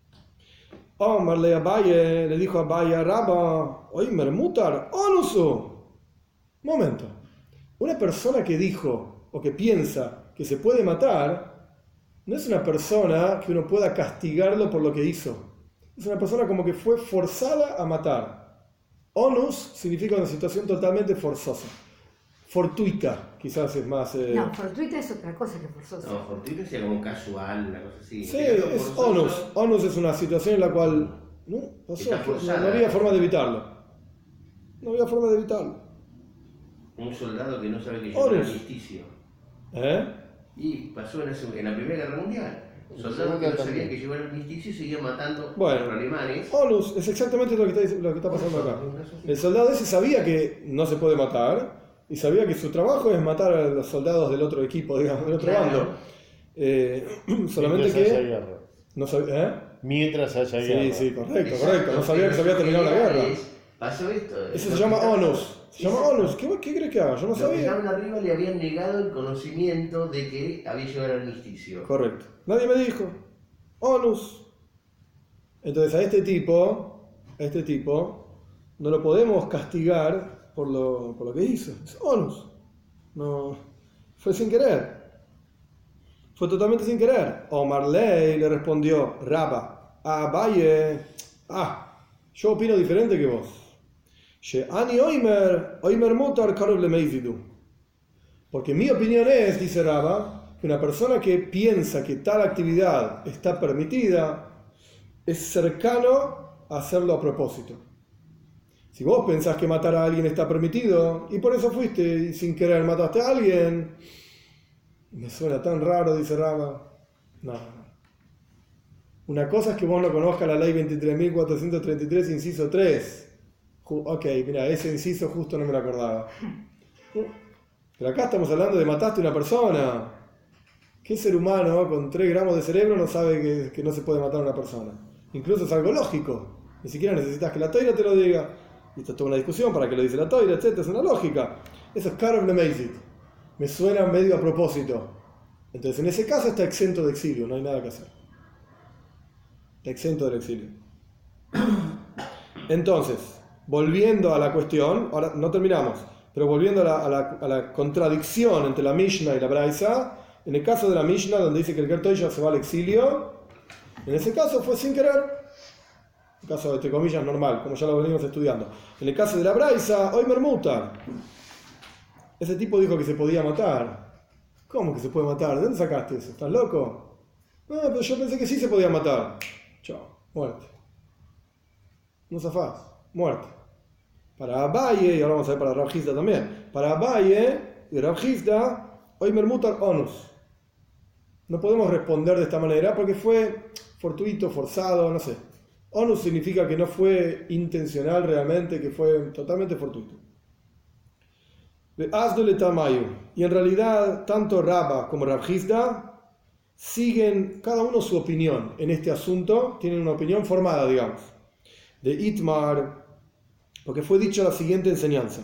Omar le Abaye, le dijo a Abaye a Rabba, Oimer Mutar, Onusu. Momento. Una persona que dijo o que piensa que se puede matar, no es una persona que uno pueda castigarlo por lo que hizo. Es una persona como que fue forzada a matar. Onus significa una situación totalmente forzosa. Fortuita, quizás es más... Eh... No, fortuita es otra cosa que forzosa. No, fortuita sería como casual, una cosa así. Sí, es onus. Onus es una situación en la cual no, pasó, no, no había forma de evitarlo. No había forma de evitarlo. Un soldado que no sabe que llegó al armisticio. ¿Eh? Y pasó en la, en la Primera Guerra Mundial. Soldados que no sabían que llegó al armisticio y seguían matando bueno, a los alemanes. Onus es exactamente lo que está, lo que está pasando acá. El soldado ese sabía que no se puede matar y sabía que su trabajo es matar a los soldados del otro equipo, digamos, del otro claro. bando. Eh, solamente Mientras que... haya guerra. No sabía, ¿eh? Mientras haya sí, guerra. Sí, sí, correcto, correcto. No sabía que se había terminado la guerra. Pasó esto. Eso se llama onus. Se llama onus. ¿Qué, ¿Qué crees que haga? Yo no Los sabía. que estaban arriba le habían negado el conocimiento de que había llegado al armisticio. Correcto. Nadie me dijo. Onus. Entonces a este tipo, a este tipo, no lo podemos castigar por lo, por lo que hizo. Es onus. No, fue sin querer. Fue totalmente sin querer. Omar Ley le respondió, Rabba, a Abaye, ah, yo opino diferente que vos. Ani Oimer, Oimer Mutar Karol le Meizidu. Porque mi opinión es, dice Rabba, que una persona que piensa que tal actividad está permitida es cercano a hacerlo a propósito. Si vos pensás que matar a alguien está permitido y por eso fuiste y sin querer mataste a alguien, me suena tan raro, dice Rabba. No. Una cosa es que vos no conozcas la ley veintitrés mil cuatrocientos treinta y tres, inciso tres. Ok, mira, ese inciso justo no me lo acordaba. Pero acá estamos hablando de mataste a una persona. ¿Qué ser humano con tres gramos de cerebro no sabe que, que no se puede matar a una persona? Incluso es algo lógico. Ni siquiera necesitas que la toira te lo diga. Y esto es toda una discusión para que lo dice la toira, etcétera. Es una lógica. Eso es Karol le Meizidu. Me suena medio a propósito. Entonces, en ese caso está exento de exilio, no hay nada que hacer. Está exento del exilio. Entonces, volviendo a la cuestión, ahora no terminamos, pero volviendo a la, a la, a la contradicción entre la Mishnah y la Braisa, en el caso de la Mishnah, donde dice que el Gertoishav se va al exilio, en ese caso fue sin querer. Un caso, entre comillas, normal, como ya lo venimos estudiando. En el caso de la Braisa, Oimer Mutar. Ese tipo dijo que se podía matar. ¿Cómo que se puede matar? ¿De dónde sacaste eso? ¿Estás loco? No, pero yo pensé que sí se podía matar. Chao, muerte. No zafás, muerte. Para Abaye, y ahora vamos a ver para Rav Hizda también. Para Abaye y Rav Hizda, Oimer Mutar Onus. No podemos responder de esta manera porque fue fortuito, forzado, no sé. Onus significa que no fue intencional realmente, que fue totalmente fortuito. Y en realidad, tanto Rabba como Rav Hizda siguen cada uno su opinión en este asunto, tienen una opinión formada, digamos, de Itmar, porque fue dicho la siguiente enseñanza.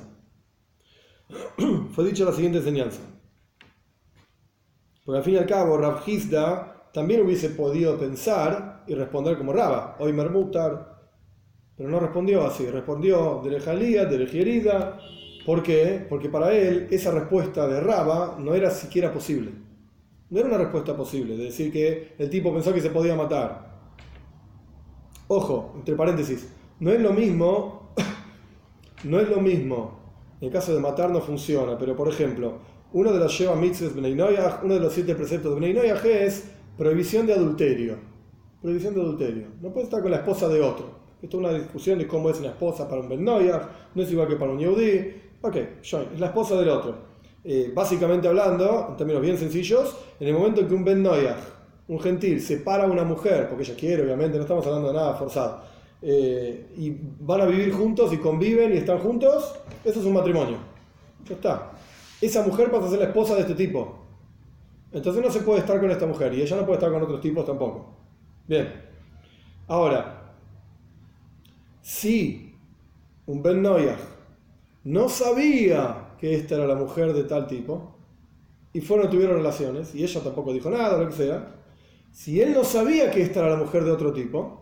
fue dicho la siguiente enseñanza. Porque al fin y al cabo, Rav Hizda también hubiese podido pensar y responder como Rabba, Oimer Mutar, pero no respondió así, respondió de Lejalía, de Lejerida. ¿Por qué? Porque para él esa respuesta de Rabba no era siquiera posible. No era una respuesta posible, de decir que el tipo pensó que se podía matar. Ojo, entre paréntesis, no es lo mismo, no es lo mismo, en el caso de matar no funciona, pero por ejemplo, uno de los Sheva Mitzvot Bnei Noach, uno de los siete preceptos de Bnei Noach es prohibición de adulterio. Prohibición de adulterio. No puedes estar con la esposa de otro. Esto es una discusión de cómo es una esposa para un Ben Noach, no es igual que para un Yehudí. Ok, es la esposa del otro. Eh, básicamente hablando, en términos bien sencillos, en el momento en que un Ben Noach, un gentil, separa a una mujer, porque ella quiere, obviamente, no estamos hablando de nada forzado, eh, y van a vivir juntos y conviven y están juntos, eso es un matrimonio. Ya está. Esa mujer pasa a ser la esposa de este tipo. Entonces no se puede estar con esta mujer y ella no puede estar con otros tipos tampoco. Bien. Ahora, si un Ben Noach no sabía que esta era la mujer de tal tipo, y fueron, tuvieron relaciones, y ella tampoco dijo nada, lo que sea, si él no sabía que esta era la mujer de otro tipo,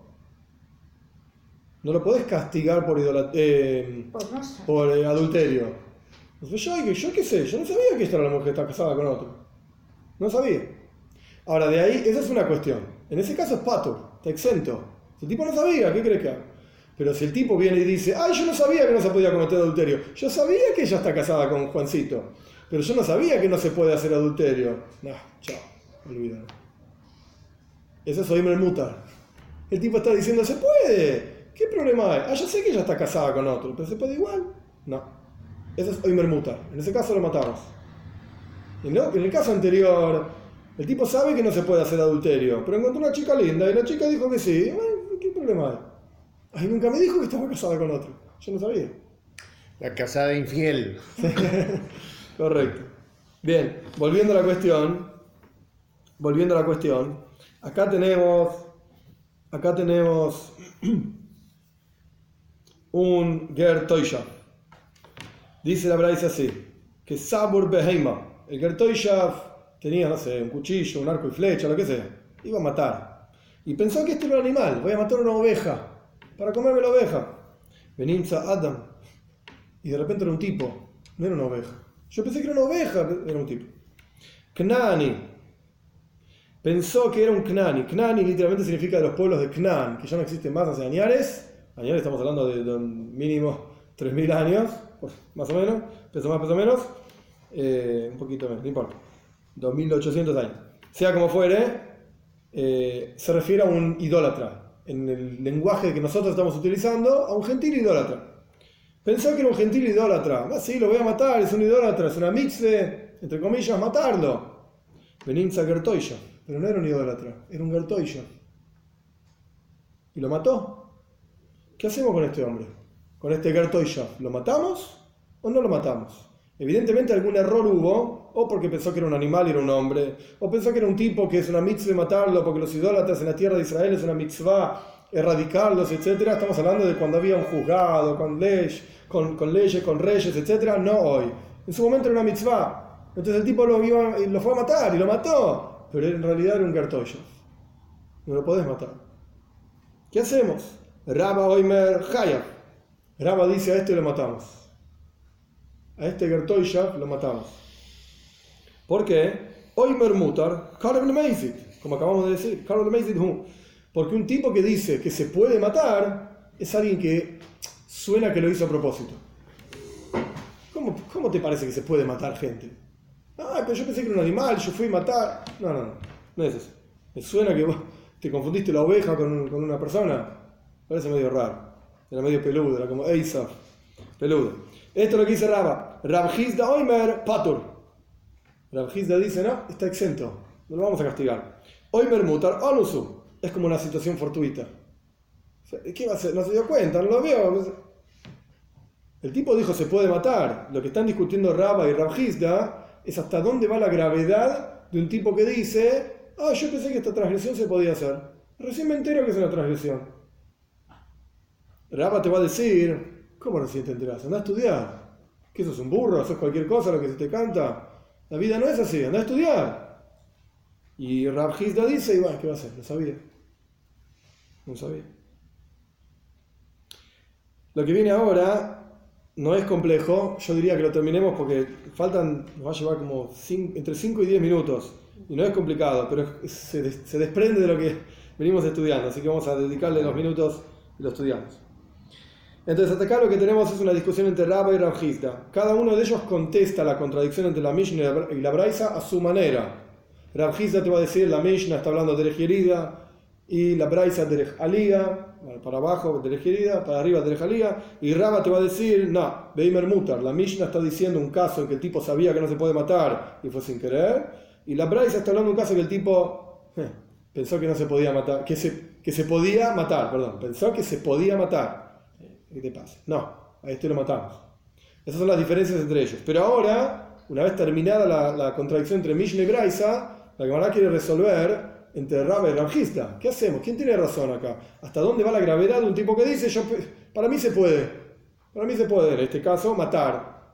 no lo podés castigar por, idolat- eh, Por no saber. por eh, adulterio. Entonces, yo, yo qué sé, yo no sabía que esta era la mujer que está casada con otro. No sabía. Ahora, de ahí, esa es una cuestión. En ese caso es pato, está exento. Si el tipo no sabía, ¿qué crees que haga? Pero si el tipo viene y dice, ay, yo no sabía que no se podía cometer adulterio. Yo sabía que ella está casada con Juancito, pero yo no sabía que no se puede hacer adulterio. No, chao, olvídalo. Eso es Oimer Mutar. El tipo está diciendo, se puede. ¿Qué problema hay? Ah, yo sé que ella está casada con otro, pero ¿se puede igual? No. Eso es Oimer Mutar. En ese caso lo matamos. Y no, en el caso anterior, el tipo sabe que no se puede hacer adulterio, pero encontró una chica linda y la chica dijo que sí. Bueno, ¿qué problema hay? Ay, nunca me dijo que estaba casada con otro. Yo no sabía. La casada infiel. Correcto. Bien, volviendo a la cuestión. Volviendo a la cuestión. Acá tenemos. Acá tenemos un Ger Toishav. Dice la Braisa así: que Sabur Beheima. El Ger Toishav tenía, no sé, un cuchillo, un arco y flecha, lo que sea. Iba a matar. Y pensó que este era un animal. Voy a matar una oveja para comerme la oveja. Benimza Adam. Y de repente era un tipo. No era una oveja. Yo pensé que era una oveja, era un tipo. Knani. Pensó que era un Knani. Knani literalmente significa de los pueblos de Knan, que ya no existen más hace añares. Añares estamos hablando de, de mínimo tres mil años, más o menos. Peso más, peso menos. Eh, un poquito menos, no importa. dos mil ochocientos años. Sea como fuere, eh, se refiere a un idólatra. En el lenguaje que nosotros estamos utilizando, a un gentil idólatra. Pensó que era un gentil idólatra. Ah, sí, lo voy a matar, es un idólatra, es una mitzvah, entre comillas, matarlo. Benimza Gertoisha. Pero no era un idólatra, era un Gertoisha. Y lo mató. ¿Qué hacemos con este hombre? Con este Gertoisha. ¿Lo matamos o no lo matamos? Evidentemente algún error hubo, o porque pensó que era un animal y era un hombre, o pensó que era un tipo que es una mitzvah matarlo, porque los idólatras en la tierra de Israel es una mitzvah erradicarlos, etcétera. Estamos hablando de cuando había un juzgado, con, ley, con, con leyes, con reyes, etcétera. No hoy. En su momento era una mitzvah. Entonces el tipo lo, iba, lo fue a matar y lo mató, pero en realidad era un Gertoisha. No lo podés matar. ¿Qué hacemos? Rabba Oimer Hayab. Rabba dice: a este lo matamos. A este Gertoisha lo matamos. ¿Por qué? Oimer Mutar, Karel Meizit, como acabamos de decir, Karel Meizit Hu. Porque un tipo que dice que se puede matar es alguien que suena que lo hizo a propósito. ¿Cómo, cómo te parece que se puede matar gente? Ah, pero yo pensé que era un animal, yo fui a matar. No, no, no, no es eso. Me suena que vos te confundiste la oveja con, con una persona. Parece medio raro. Era medio peludo, era como Eisa, peludo. Esto es lo que dice Rabba. Rav Hizda Oimer Patur. Rav Hizda dice: no, está exento, no lo vamos a castigar. Oimer Mutar Onusu. Es como una situación fortuita. ¿Qué va a hacer? No se dio cuenta, no lo vio. El tipo dijo se puede matar. Lo que están discutiendo Rabba y Rav Hizda es hasta dónde va la gravedad de un tipo que dice, ah, yo pensé que esta transgresión se podía hacer. Recién me entero que es una transgresión. Rabba te va a decir, ¿cómo recién te enteras? Anda a estudiar. ¿Qué sos un burro? ¿Sos cualquier cosa lo que se te canta? La vida no es así, anda a estudiar. Y Rav Hizda dice, y bueno, ¿qué va a hacer? No sabía. No sabía. Lo que viene ahora no es complejo, yo diría que lo terminemos porque faltan, nos va a llevar como cinco, entre cinco y diez minutos. Y no es complicado, pero se, des, se desprende de lo que venimos estudiando, así que vamos a dedicarle los minutos y lo estudiamos. Entonces, hasta acá lo que tenemos es una discusión entre Rabba y Rav Hizda. Cada uno de ellos contesta la contradicción entre la Mishnah y la Braisa a su manera. Rav Hizda te va a decir, la Mishnah está hablando de Derech y la Braisa de Alía, para abajo Derech, para arriba Derech Alía, y Rabba te va a decir, no, Beimer Mutar, la Mishnah está diciendo un caso en que el tipo sabía que no se puede matar y fue sin querer, y la Braisa está hablando de un caso en que el tipo eh, pensó que no se podía matar, que se, que se podía matar, perdón, pensó que se podía matar. ¿Qué te pasa? No, a este lo matamos. Esas son las diferencias entre ellos. Pero ahora, una vez terminada la, la contradicción entre Mishnah y Braisa, la Gemara quiere resolver entre Rabba y Rav Hizda. ¿Qué hacemos? ¿Quién tiene razón acá? ¿Hasta dónde va la gravedad de un tipo que dice, yo, para mí se puede, para mí se puede, en este caso, matar?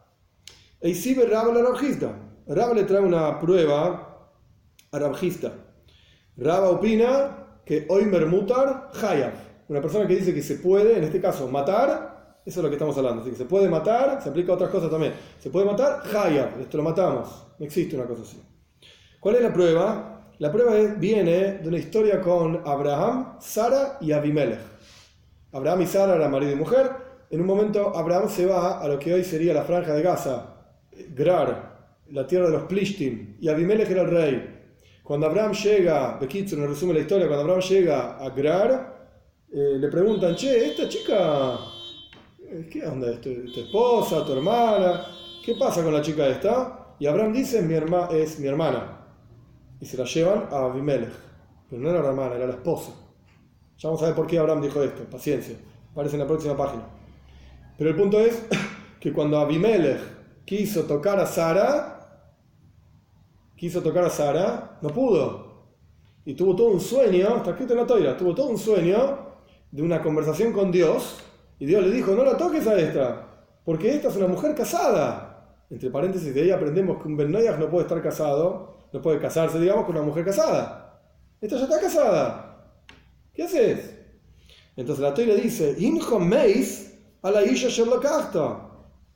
E Isibe Rabba a Rav Hizda. Rabba le trae una prueba a Rav Hizda. Rabba opina que Oimer Mutar Hayav. Una persona que dice que se puede, en este caso, matar, eso es lo que estamos hablando. Así que se puede matar, se aplica a otras cosas también. Se puede matar, Hayav, esto lo matamos. No existe una cosa así. ¿Cuál es la prueba? La prueba es, viene de una historia con Abraham, Sara y Abimelech. Abraham y Sara eran marido y mujer. En un momento Abraham se va a lo que hoy sería la franja de Gaza, Grar, la tierra de los Plishtim, y Abimelech era el rey. Cuando Abraham llega, Bekitzer nos resume la historia, cuando Abraham llega a Grar, Eh, le preguntan, che, esta chica, ¿qué onda? ¿Tu, tu esposa, tu hermana? ¿Qué pasa con la chica esta? Y Abraham dice, mi herma, es mi hermana. Y se la llevan a Abimelech. Pero no era la hermana, era la esposa. Ya vamos a ver por qué Abraham dijo esto. Paciencia. Aparece en la próxima página. Pero el punto es que cuando Abimelech quiso tocar a Sara, quiso tocar a Sara, no pudo. Y tuvo todo un sueño, está escrito en la Toira, tuvo todo un sueño de una conversación con Dios, y Dios le dijo, no la toques a esta, porque esta es una mujer casada. Entre paréntesis, de ahí aprendemos que un Ben Noyaj no puede estar casado, no puede casarse, digamos, con una mujer casada. Esta ya está casada. ¿Qué haces? Entonces la Torah dice, Injo meis a la isha sherlokachta.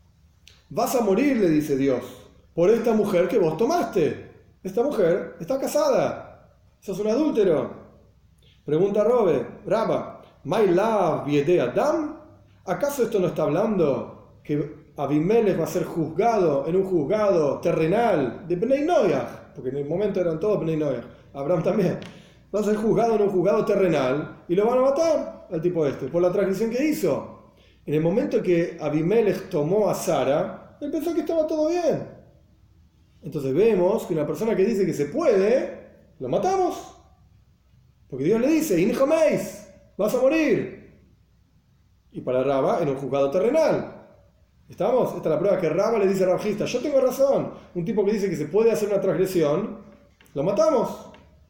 Vas a morir, le dice Dios, por esta mujer que vos tomaste. Esta mujer está casada. Sos un adúltero. Pregunta Robe, Rabba, My love viede Adam. ¿Acaso esto no está hablando que Abimelech va a ser juzgado en un juzgado terrenal de Bnei Noyaj? Porque en el momento eran todos Bnei Noyaj. Abraham también. Va a ser juzgado en un juzgado terrenal y lo van a matar al tipo este por la transgresión que hizo. En el momento que Abimelech tomó a Sara, él pensó que estaba todo bien. Entonces vemos que una persona que dice que se puede, lo matamos. Porque Dios le dice, Injo meis, vas a morir. Y para Rabba, en un juzgado terrenal. ¿Estamos? Esta es la prueba que Rabba le dice a Rav Hizda, yo tengo razón. Un tipo que dice que se puede hacer una transgresión, lo matamos.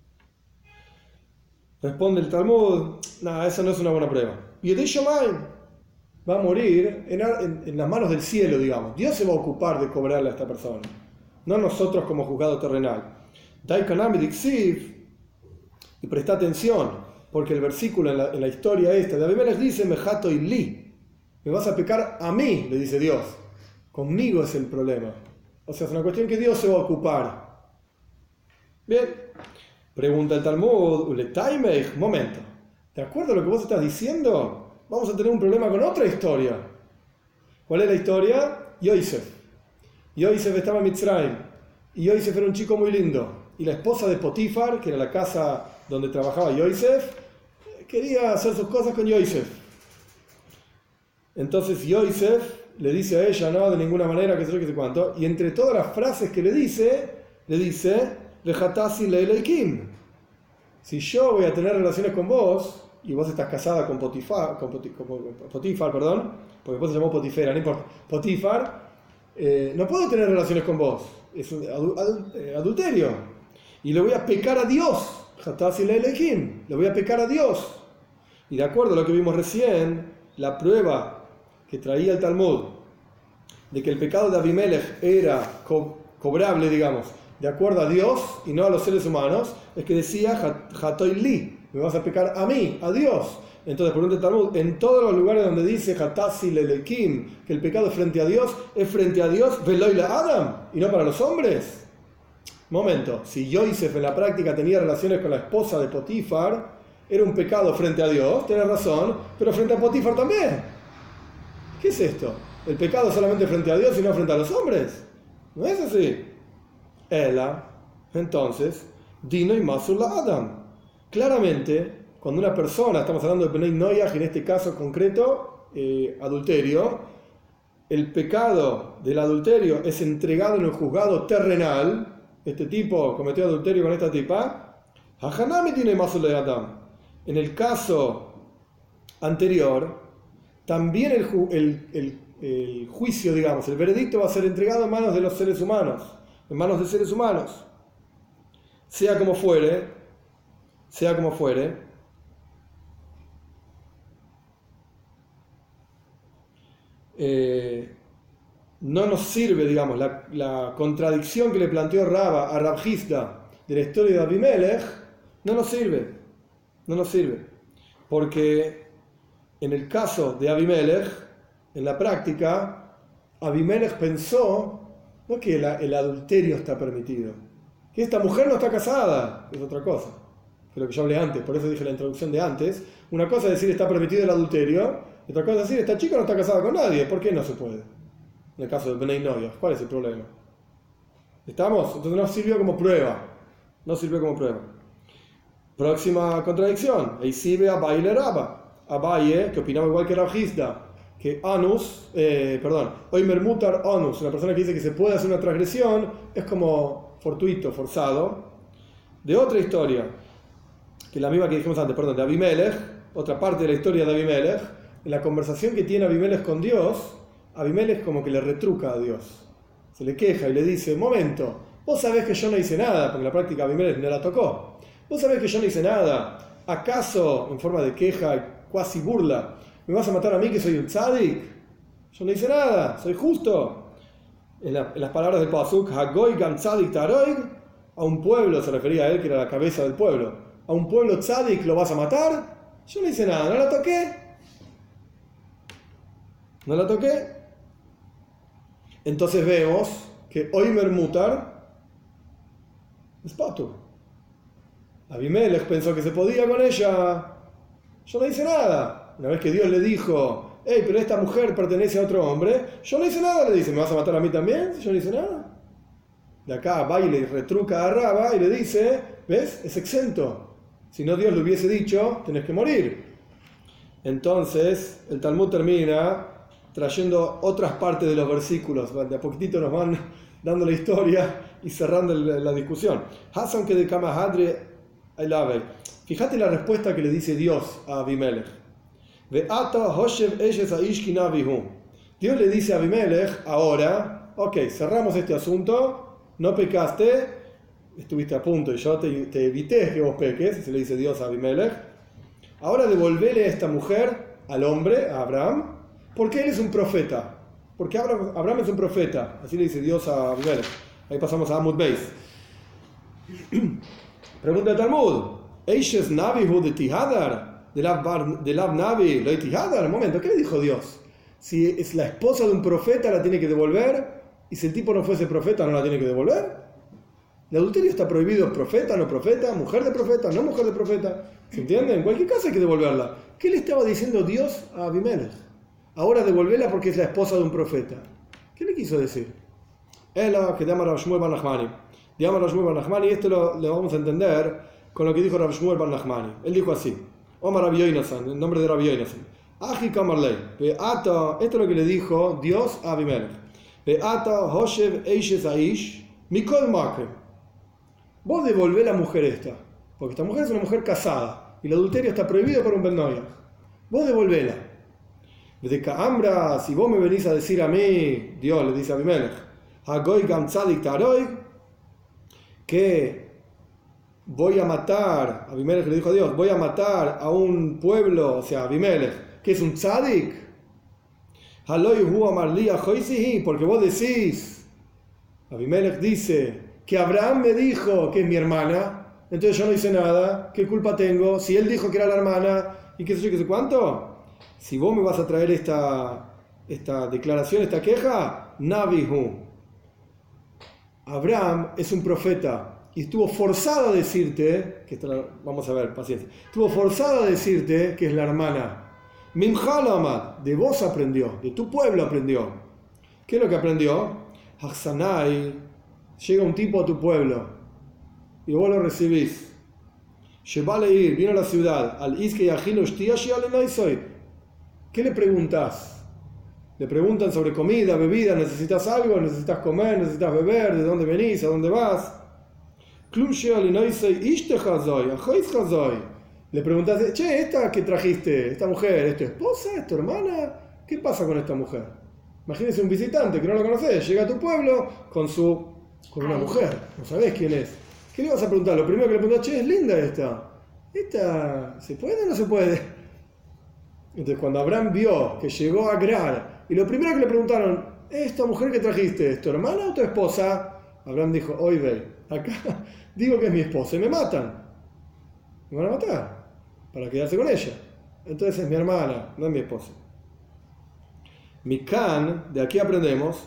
Responde el Talmud, nada, eso no es una buena prueba. Y Yedei Shomayim va a morir en, en, en las manos del cielo, digamos. Dios se va a ocupar de cobrarle a esta persona. No nosotros como juzgado terrenal. Daikanami Dixiv. Y presta atención, porque el versículo en la, en la historia esta de Abimelech dice, Mejato y li, me vas a pecar a mí, le dice Dios. Conmigo es el problema. O sea, es una cuestión que Dios se va a ocupar. Bien, pregunta el Talmud, Uletaimech, momento. ¿De acuerdo a lo que vos estás diciendo? Vamos a tener un problema con otra historia. ¿Cuál es la historia? Yosef. Yosef estaba en Mitzrayim. Y Yosef era un chico muy lindo. Y la esposa de Potifar, que era la casa donde trabajaba Yosef, quería hacer sus cosas con Yosef. Entonces Yosef le dice a ella, no, de ninguna manera, que sé yo, que sé cuánto. Y entre todas las frases que le dice, le dice, Vejatasi leileikim. Si yo voy a tener relaciones con vos, y vos estás casada con Potifar, con Poti- con Potifar, perdón, porque después se llamó Potifera, no importa, Potifar, eh, no puedo tener relaciones con vos, es un adu- adu- eh, adulterio, y le voy a pecar a Dios, Hatasi le elegim, le voy a pecar a Dios. Y de acuerdo a lo que vimos recién, la prueba que traía el Talmud de que el pecado de Abimelech era co- cobrable, digamos, de acuerdo a Dios y no a los seres humanos, es que decía Hatoy li, me vas a pecar a mí, a Dios. Entonces, por un Talmud, en todos los lugares donde dice Hatasi lelekim, que el pecado es frente a Dios, es frente a Dios, veloy la Adam, y no para los hombres. Momento, si Yosef en la práctica tenía relaciones con la esposa de Potifar, era un pecado frente a Dios, tenés razón, pero frente a Potifar también. ¿Qué es esto? ¿El pecado solamente frente a Dios y no frente a los hombres? No es así. Ela, entonces, Dino y Masur la Adam. Claramente, cuando una persona, estamos hablando de Benei Noyaj, en este caso concreto, eh, adulterio, el pecado del adulterio es entregado en el juzgado terrenal. Este tipo cometió adulterio con esta tipa. Hajanami tiene Masur la Adam. En el caso anterior, también el, ju- el, el, el juicio, digamos, el veredicto va a ser entregado en manos de los seres humanos, en manos de seres humanos. Sea como fuere, sea como fuere, eh, no nos sirve, digamos, la, la contradicción que le planteó Raba a Rab Hizda de la historia de Abimelech, no nos sirve, no nos sirve, porque en el caso de Abimelech, en la práctica, Abimelech pensó no que el, el adulterio está permitido, que esta mujer no está casada, es otra cosa, que lo que yo hablé antes, por eso dije la introducción de antes. Una cosa es decir está permitido el adulterio, y otra cosa es decir esta chica no está casada con nadie, ¿por qué no se puede? En el caso de Benei Noyaj, ¿cuál es el problema? ¿Estamos? Entonces no sirvió como prueba, no sirvió como prueba. Próxima contradicción, Eisibe Abaye le Raba. Abaye, que opinaba igual que Rab Hizda, que anus, eh, perdón, oimer mutar anus, una persona que dice que se puede hacer una transgresión, es como fortuito, forzado. De otra historia, que la misma que dijimos antes, perdón, de Abimelech, otra parte de la historia de Abimelech, en la conversación que tiene Abimelech con Dios, Abimelech como que le retruca a Dios, se le queja y le dice, momento, vos sabés que yo no hice nada, porque en la práctica Abimelech no la tocó, vos sabés que yo no hice nada, ¿acaso, en forma de queja, cuasi burla, me vas a matar a mí que soy un tzadik? Yo no hice nada, soy justo. En, la, en las palabras del Pasuk, Hagoy gam tzadik taroig, a un pueblo, se refería a él que era la cabeza del pueblo, a un pueblo tzadik lo vas a matar, yo no hice nada, no la toqué, no la toqué. Entonces vemos que Oimer Mutar es pato. Abimelech pensó que se podía con ella. Yo no hice nada. Una vez que Dios le dijo, hey, pero esta mujer pertenece a otro hombre, yo no hice nada, le dice, ¿me vas a matar a mí también? Si yo no hice nada. De acá va y le retruca a Raba y le dice, ¿ves? Es exento. Si no Dios le hubiese dicho, tenés que morir. Entonces, el Talmud termina trayendo otras partes de los versículos. De a poquitito nos van dando la historia y cerrando la discusión. Hasan que de Kamahadre Elave. Fíjate la respuesta que le dice Dios a Abimelech. Dios le dice a Abimelech, ahora, ok, cerramos este asunto, no pecaste, estuviste a punto y yo te, te evité que vos peques, se le dice Dios a Abimelech. Ahora devolvele a esta mujer, al hombre, a Abraham, porque él es un profeta. Porque Abraham, Abraham es un profeta, así le dice Dios a Abimelech. Ahí pasamos a Amud Beis. Pregunta de Talmud. Eishes Navi hu de Tihadar, de Lav Navi, lo de Tihadar. Un momento, ¿qué le dijo Dios? Si es la esposa de un profeta, la tiene que devolver, y si el tipo no fuese profeta, no la tiene que devolver. El adulterio está prohibido, profeta, no profeta, mujer de profeta, no mujer de profeta. ¿Se entiende? En cualquier caso hay que devolverla. ¿Qué le estaba diciendo Dios a Abimelech? Ahora devolverla porque es la esposa de un profeta. ¿Qué le quiso decir? Es lo que llama Rav Shmuel bar Nachmani. Llama Rav Shmuel bar Nachmani, y esto lo, lo vamos a entender con lo que dijo Rav Shmuel bar Nachmani. Él dijo así: Omar Rabbi Yonasan, en nombre de Rabbi Yonasan. Aji Kamarley. Esto es lo que le dijo Dios a Abimelech. Beata Hoshev Eishes Aish Mikol Makre. Vos devolvé la mujer esta, porque esta mujer es una mujer casada. Y el adulterio está prohibido por un Ben Noyaj. Vos devolvela. Desde Kaambra, si vos me venís a decir a mí, Dios le dice a Abimelech, Hagoy Gam Tzadik Taroy, que voy a matar, Abimelech le dijo a Dios, voy a matar a un pueblo, o sea, Abimelech, que es un tzadik, porque vos decís, Abimelech dice, que Abraham me dijo que es mi hermana, entonces yo no hice nada, ¿qué culpa tengo? Si él dijo que era la hermana, y qué sé yo, qué sé cuánto, si vos me vas a traer esta, esta declaración, esta queja, Nabihu, Abraham es un profeta, y estuvo forzado a decirte, que esto, vamos a ver, paciencia, estuvo forzado a decirte que es la hermana. Mimhalamad, de vos aprendió, de tu pueblo aprendió. ¿Qué es lo que aprendió? Haksanai, llega un tipo a tu pueblo y vos lo recibís. Llevale ir, vino a la ciudad, al Iske y Ajino Shtiashi Alenaisoi. ¿Qué le preguntás? Le preguntan sobre comida, bebida, ¿necesitas algo? ¿Necesitas comer? ¿Necesitas beber? ¿De dónde venís? ¿A dónde vas? Le preguntaste, che, esta que trajiste, esta mujer, ¿es tu esposa? ¿Es tu hermana? ¿Qué pasa con esta mujer? Imagínese un visitante que no lo conoces, llega a tu pueblo con su con una mujer, no sabés quién es. ¿Qué le vas a preguntar? Lo primero que le preguntás, che, es linda esta. ¿Esta se puede o no se puede? Entonces cuando Abraham vio que llegó a Agrar, y lo primero que le preguntaron, ¿esta mujer que trajiste, es tu hermana o tu esposa? Abraham dijo, oye, acá digo que es mi esposa y me matan. Me van a matar para quedarse con ella. Entonces es mi hermana, no es mi esposa. Mikan, de aquí aprendemos,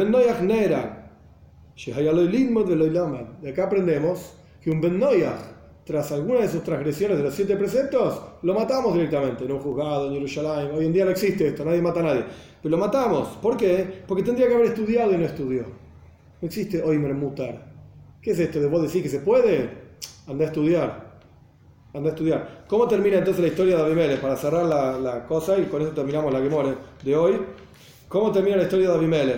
de acá aprendemos que un Ben Noyaj, tras alguna de sus transgresiones de los siete preceptos, lo matamos directamente, en un juzgado, en Jerusalén. Hoy en día no existe esto, nadie mata a nadie. Pero lo matamos. ¿Por qué? Porque tendría que haber estudiado y no estudió. No existe Oimer Mutar. ¿Qué es esto de vos decís que se puede? Anda a estudiar. Anda a estudiar. ¿Cómo termina entonces la historia de Abimelech? Para cerrar la, la cosa, y con eso terminamos la Gemara de hoy. ¿Cómo termina la historia de Abimelech?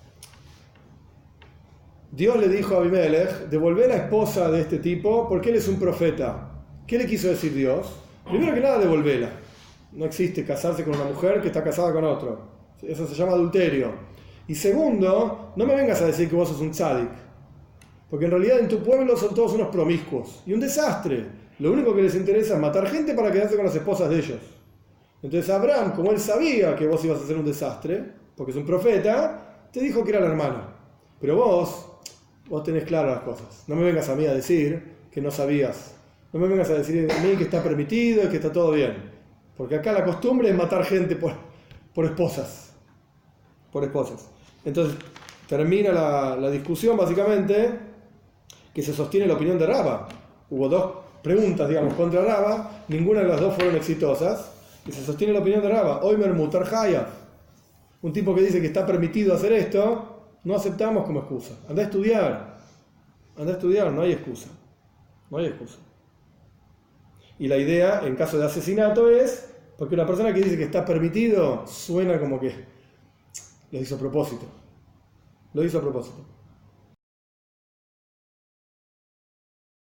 Dios le dijo a Abimelech, devolver a la esposa de este tipo porque él es un profeta. ¿Qué le quiso decir Dios? Primero que nada, devolverla. No existe casarse con una mujer que está casada con otro. Eso se llama adulterio. Y segundo, no me vengas a decir que vos sos un tzadik. Porque en realidad en tu pueblo son todos unos promiscuos. Y un desastre. Lo único que les interesa es matar gente para quedarse con las esposas de ellos. Entonces Abraham, como él sabía que vos ibas a hacer un desastre, porque es un profeta, te dijo que era la hermana. Pero vos, vos tenés claras las cosas. No me vengas a mí a decir que no sabías. No me vengas a decir a mí que está permitido y que está todo bien. Porque acá la costumbre es matar gente por, por esposas. Por esposas. Entonces termina la, la discusión básicamente que se sostiene la opinión de Raba. Hubo dos preguntas, digamos, contra Raba, ninguna de las dos fueron exitosas, y se sostiene la opinión de Raba. Oimer Mutar Hayaf, un tipo que dice que está permitido hacer esto, no aceptamos como excusa. Anda a estudiar, anda a estudiar, no hay excusa, no hay excusa. Y la idea, en caso de asesinato, es, porque una persona que dice que está permitido, suena como que lo hizo a propósito, lo hizo a propósito.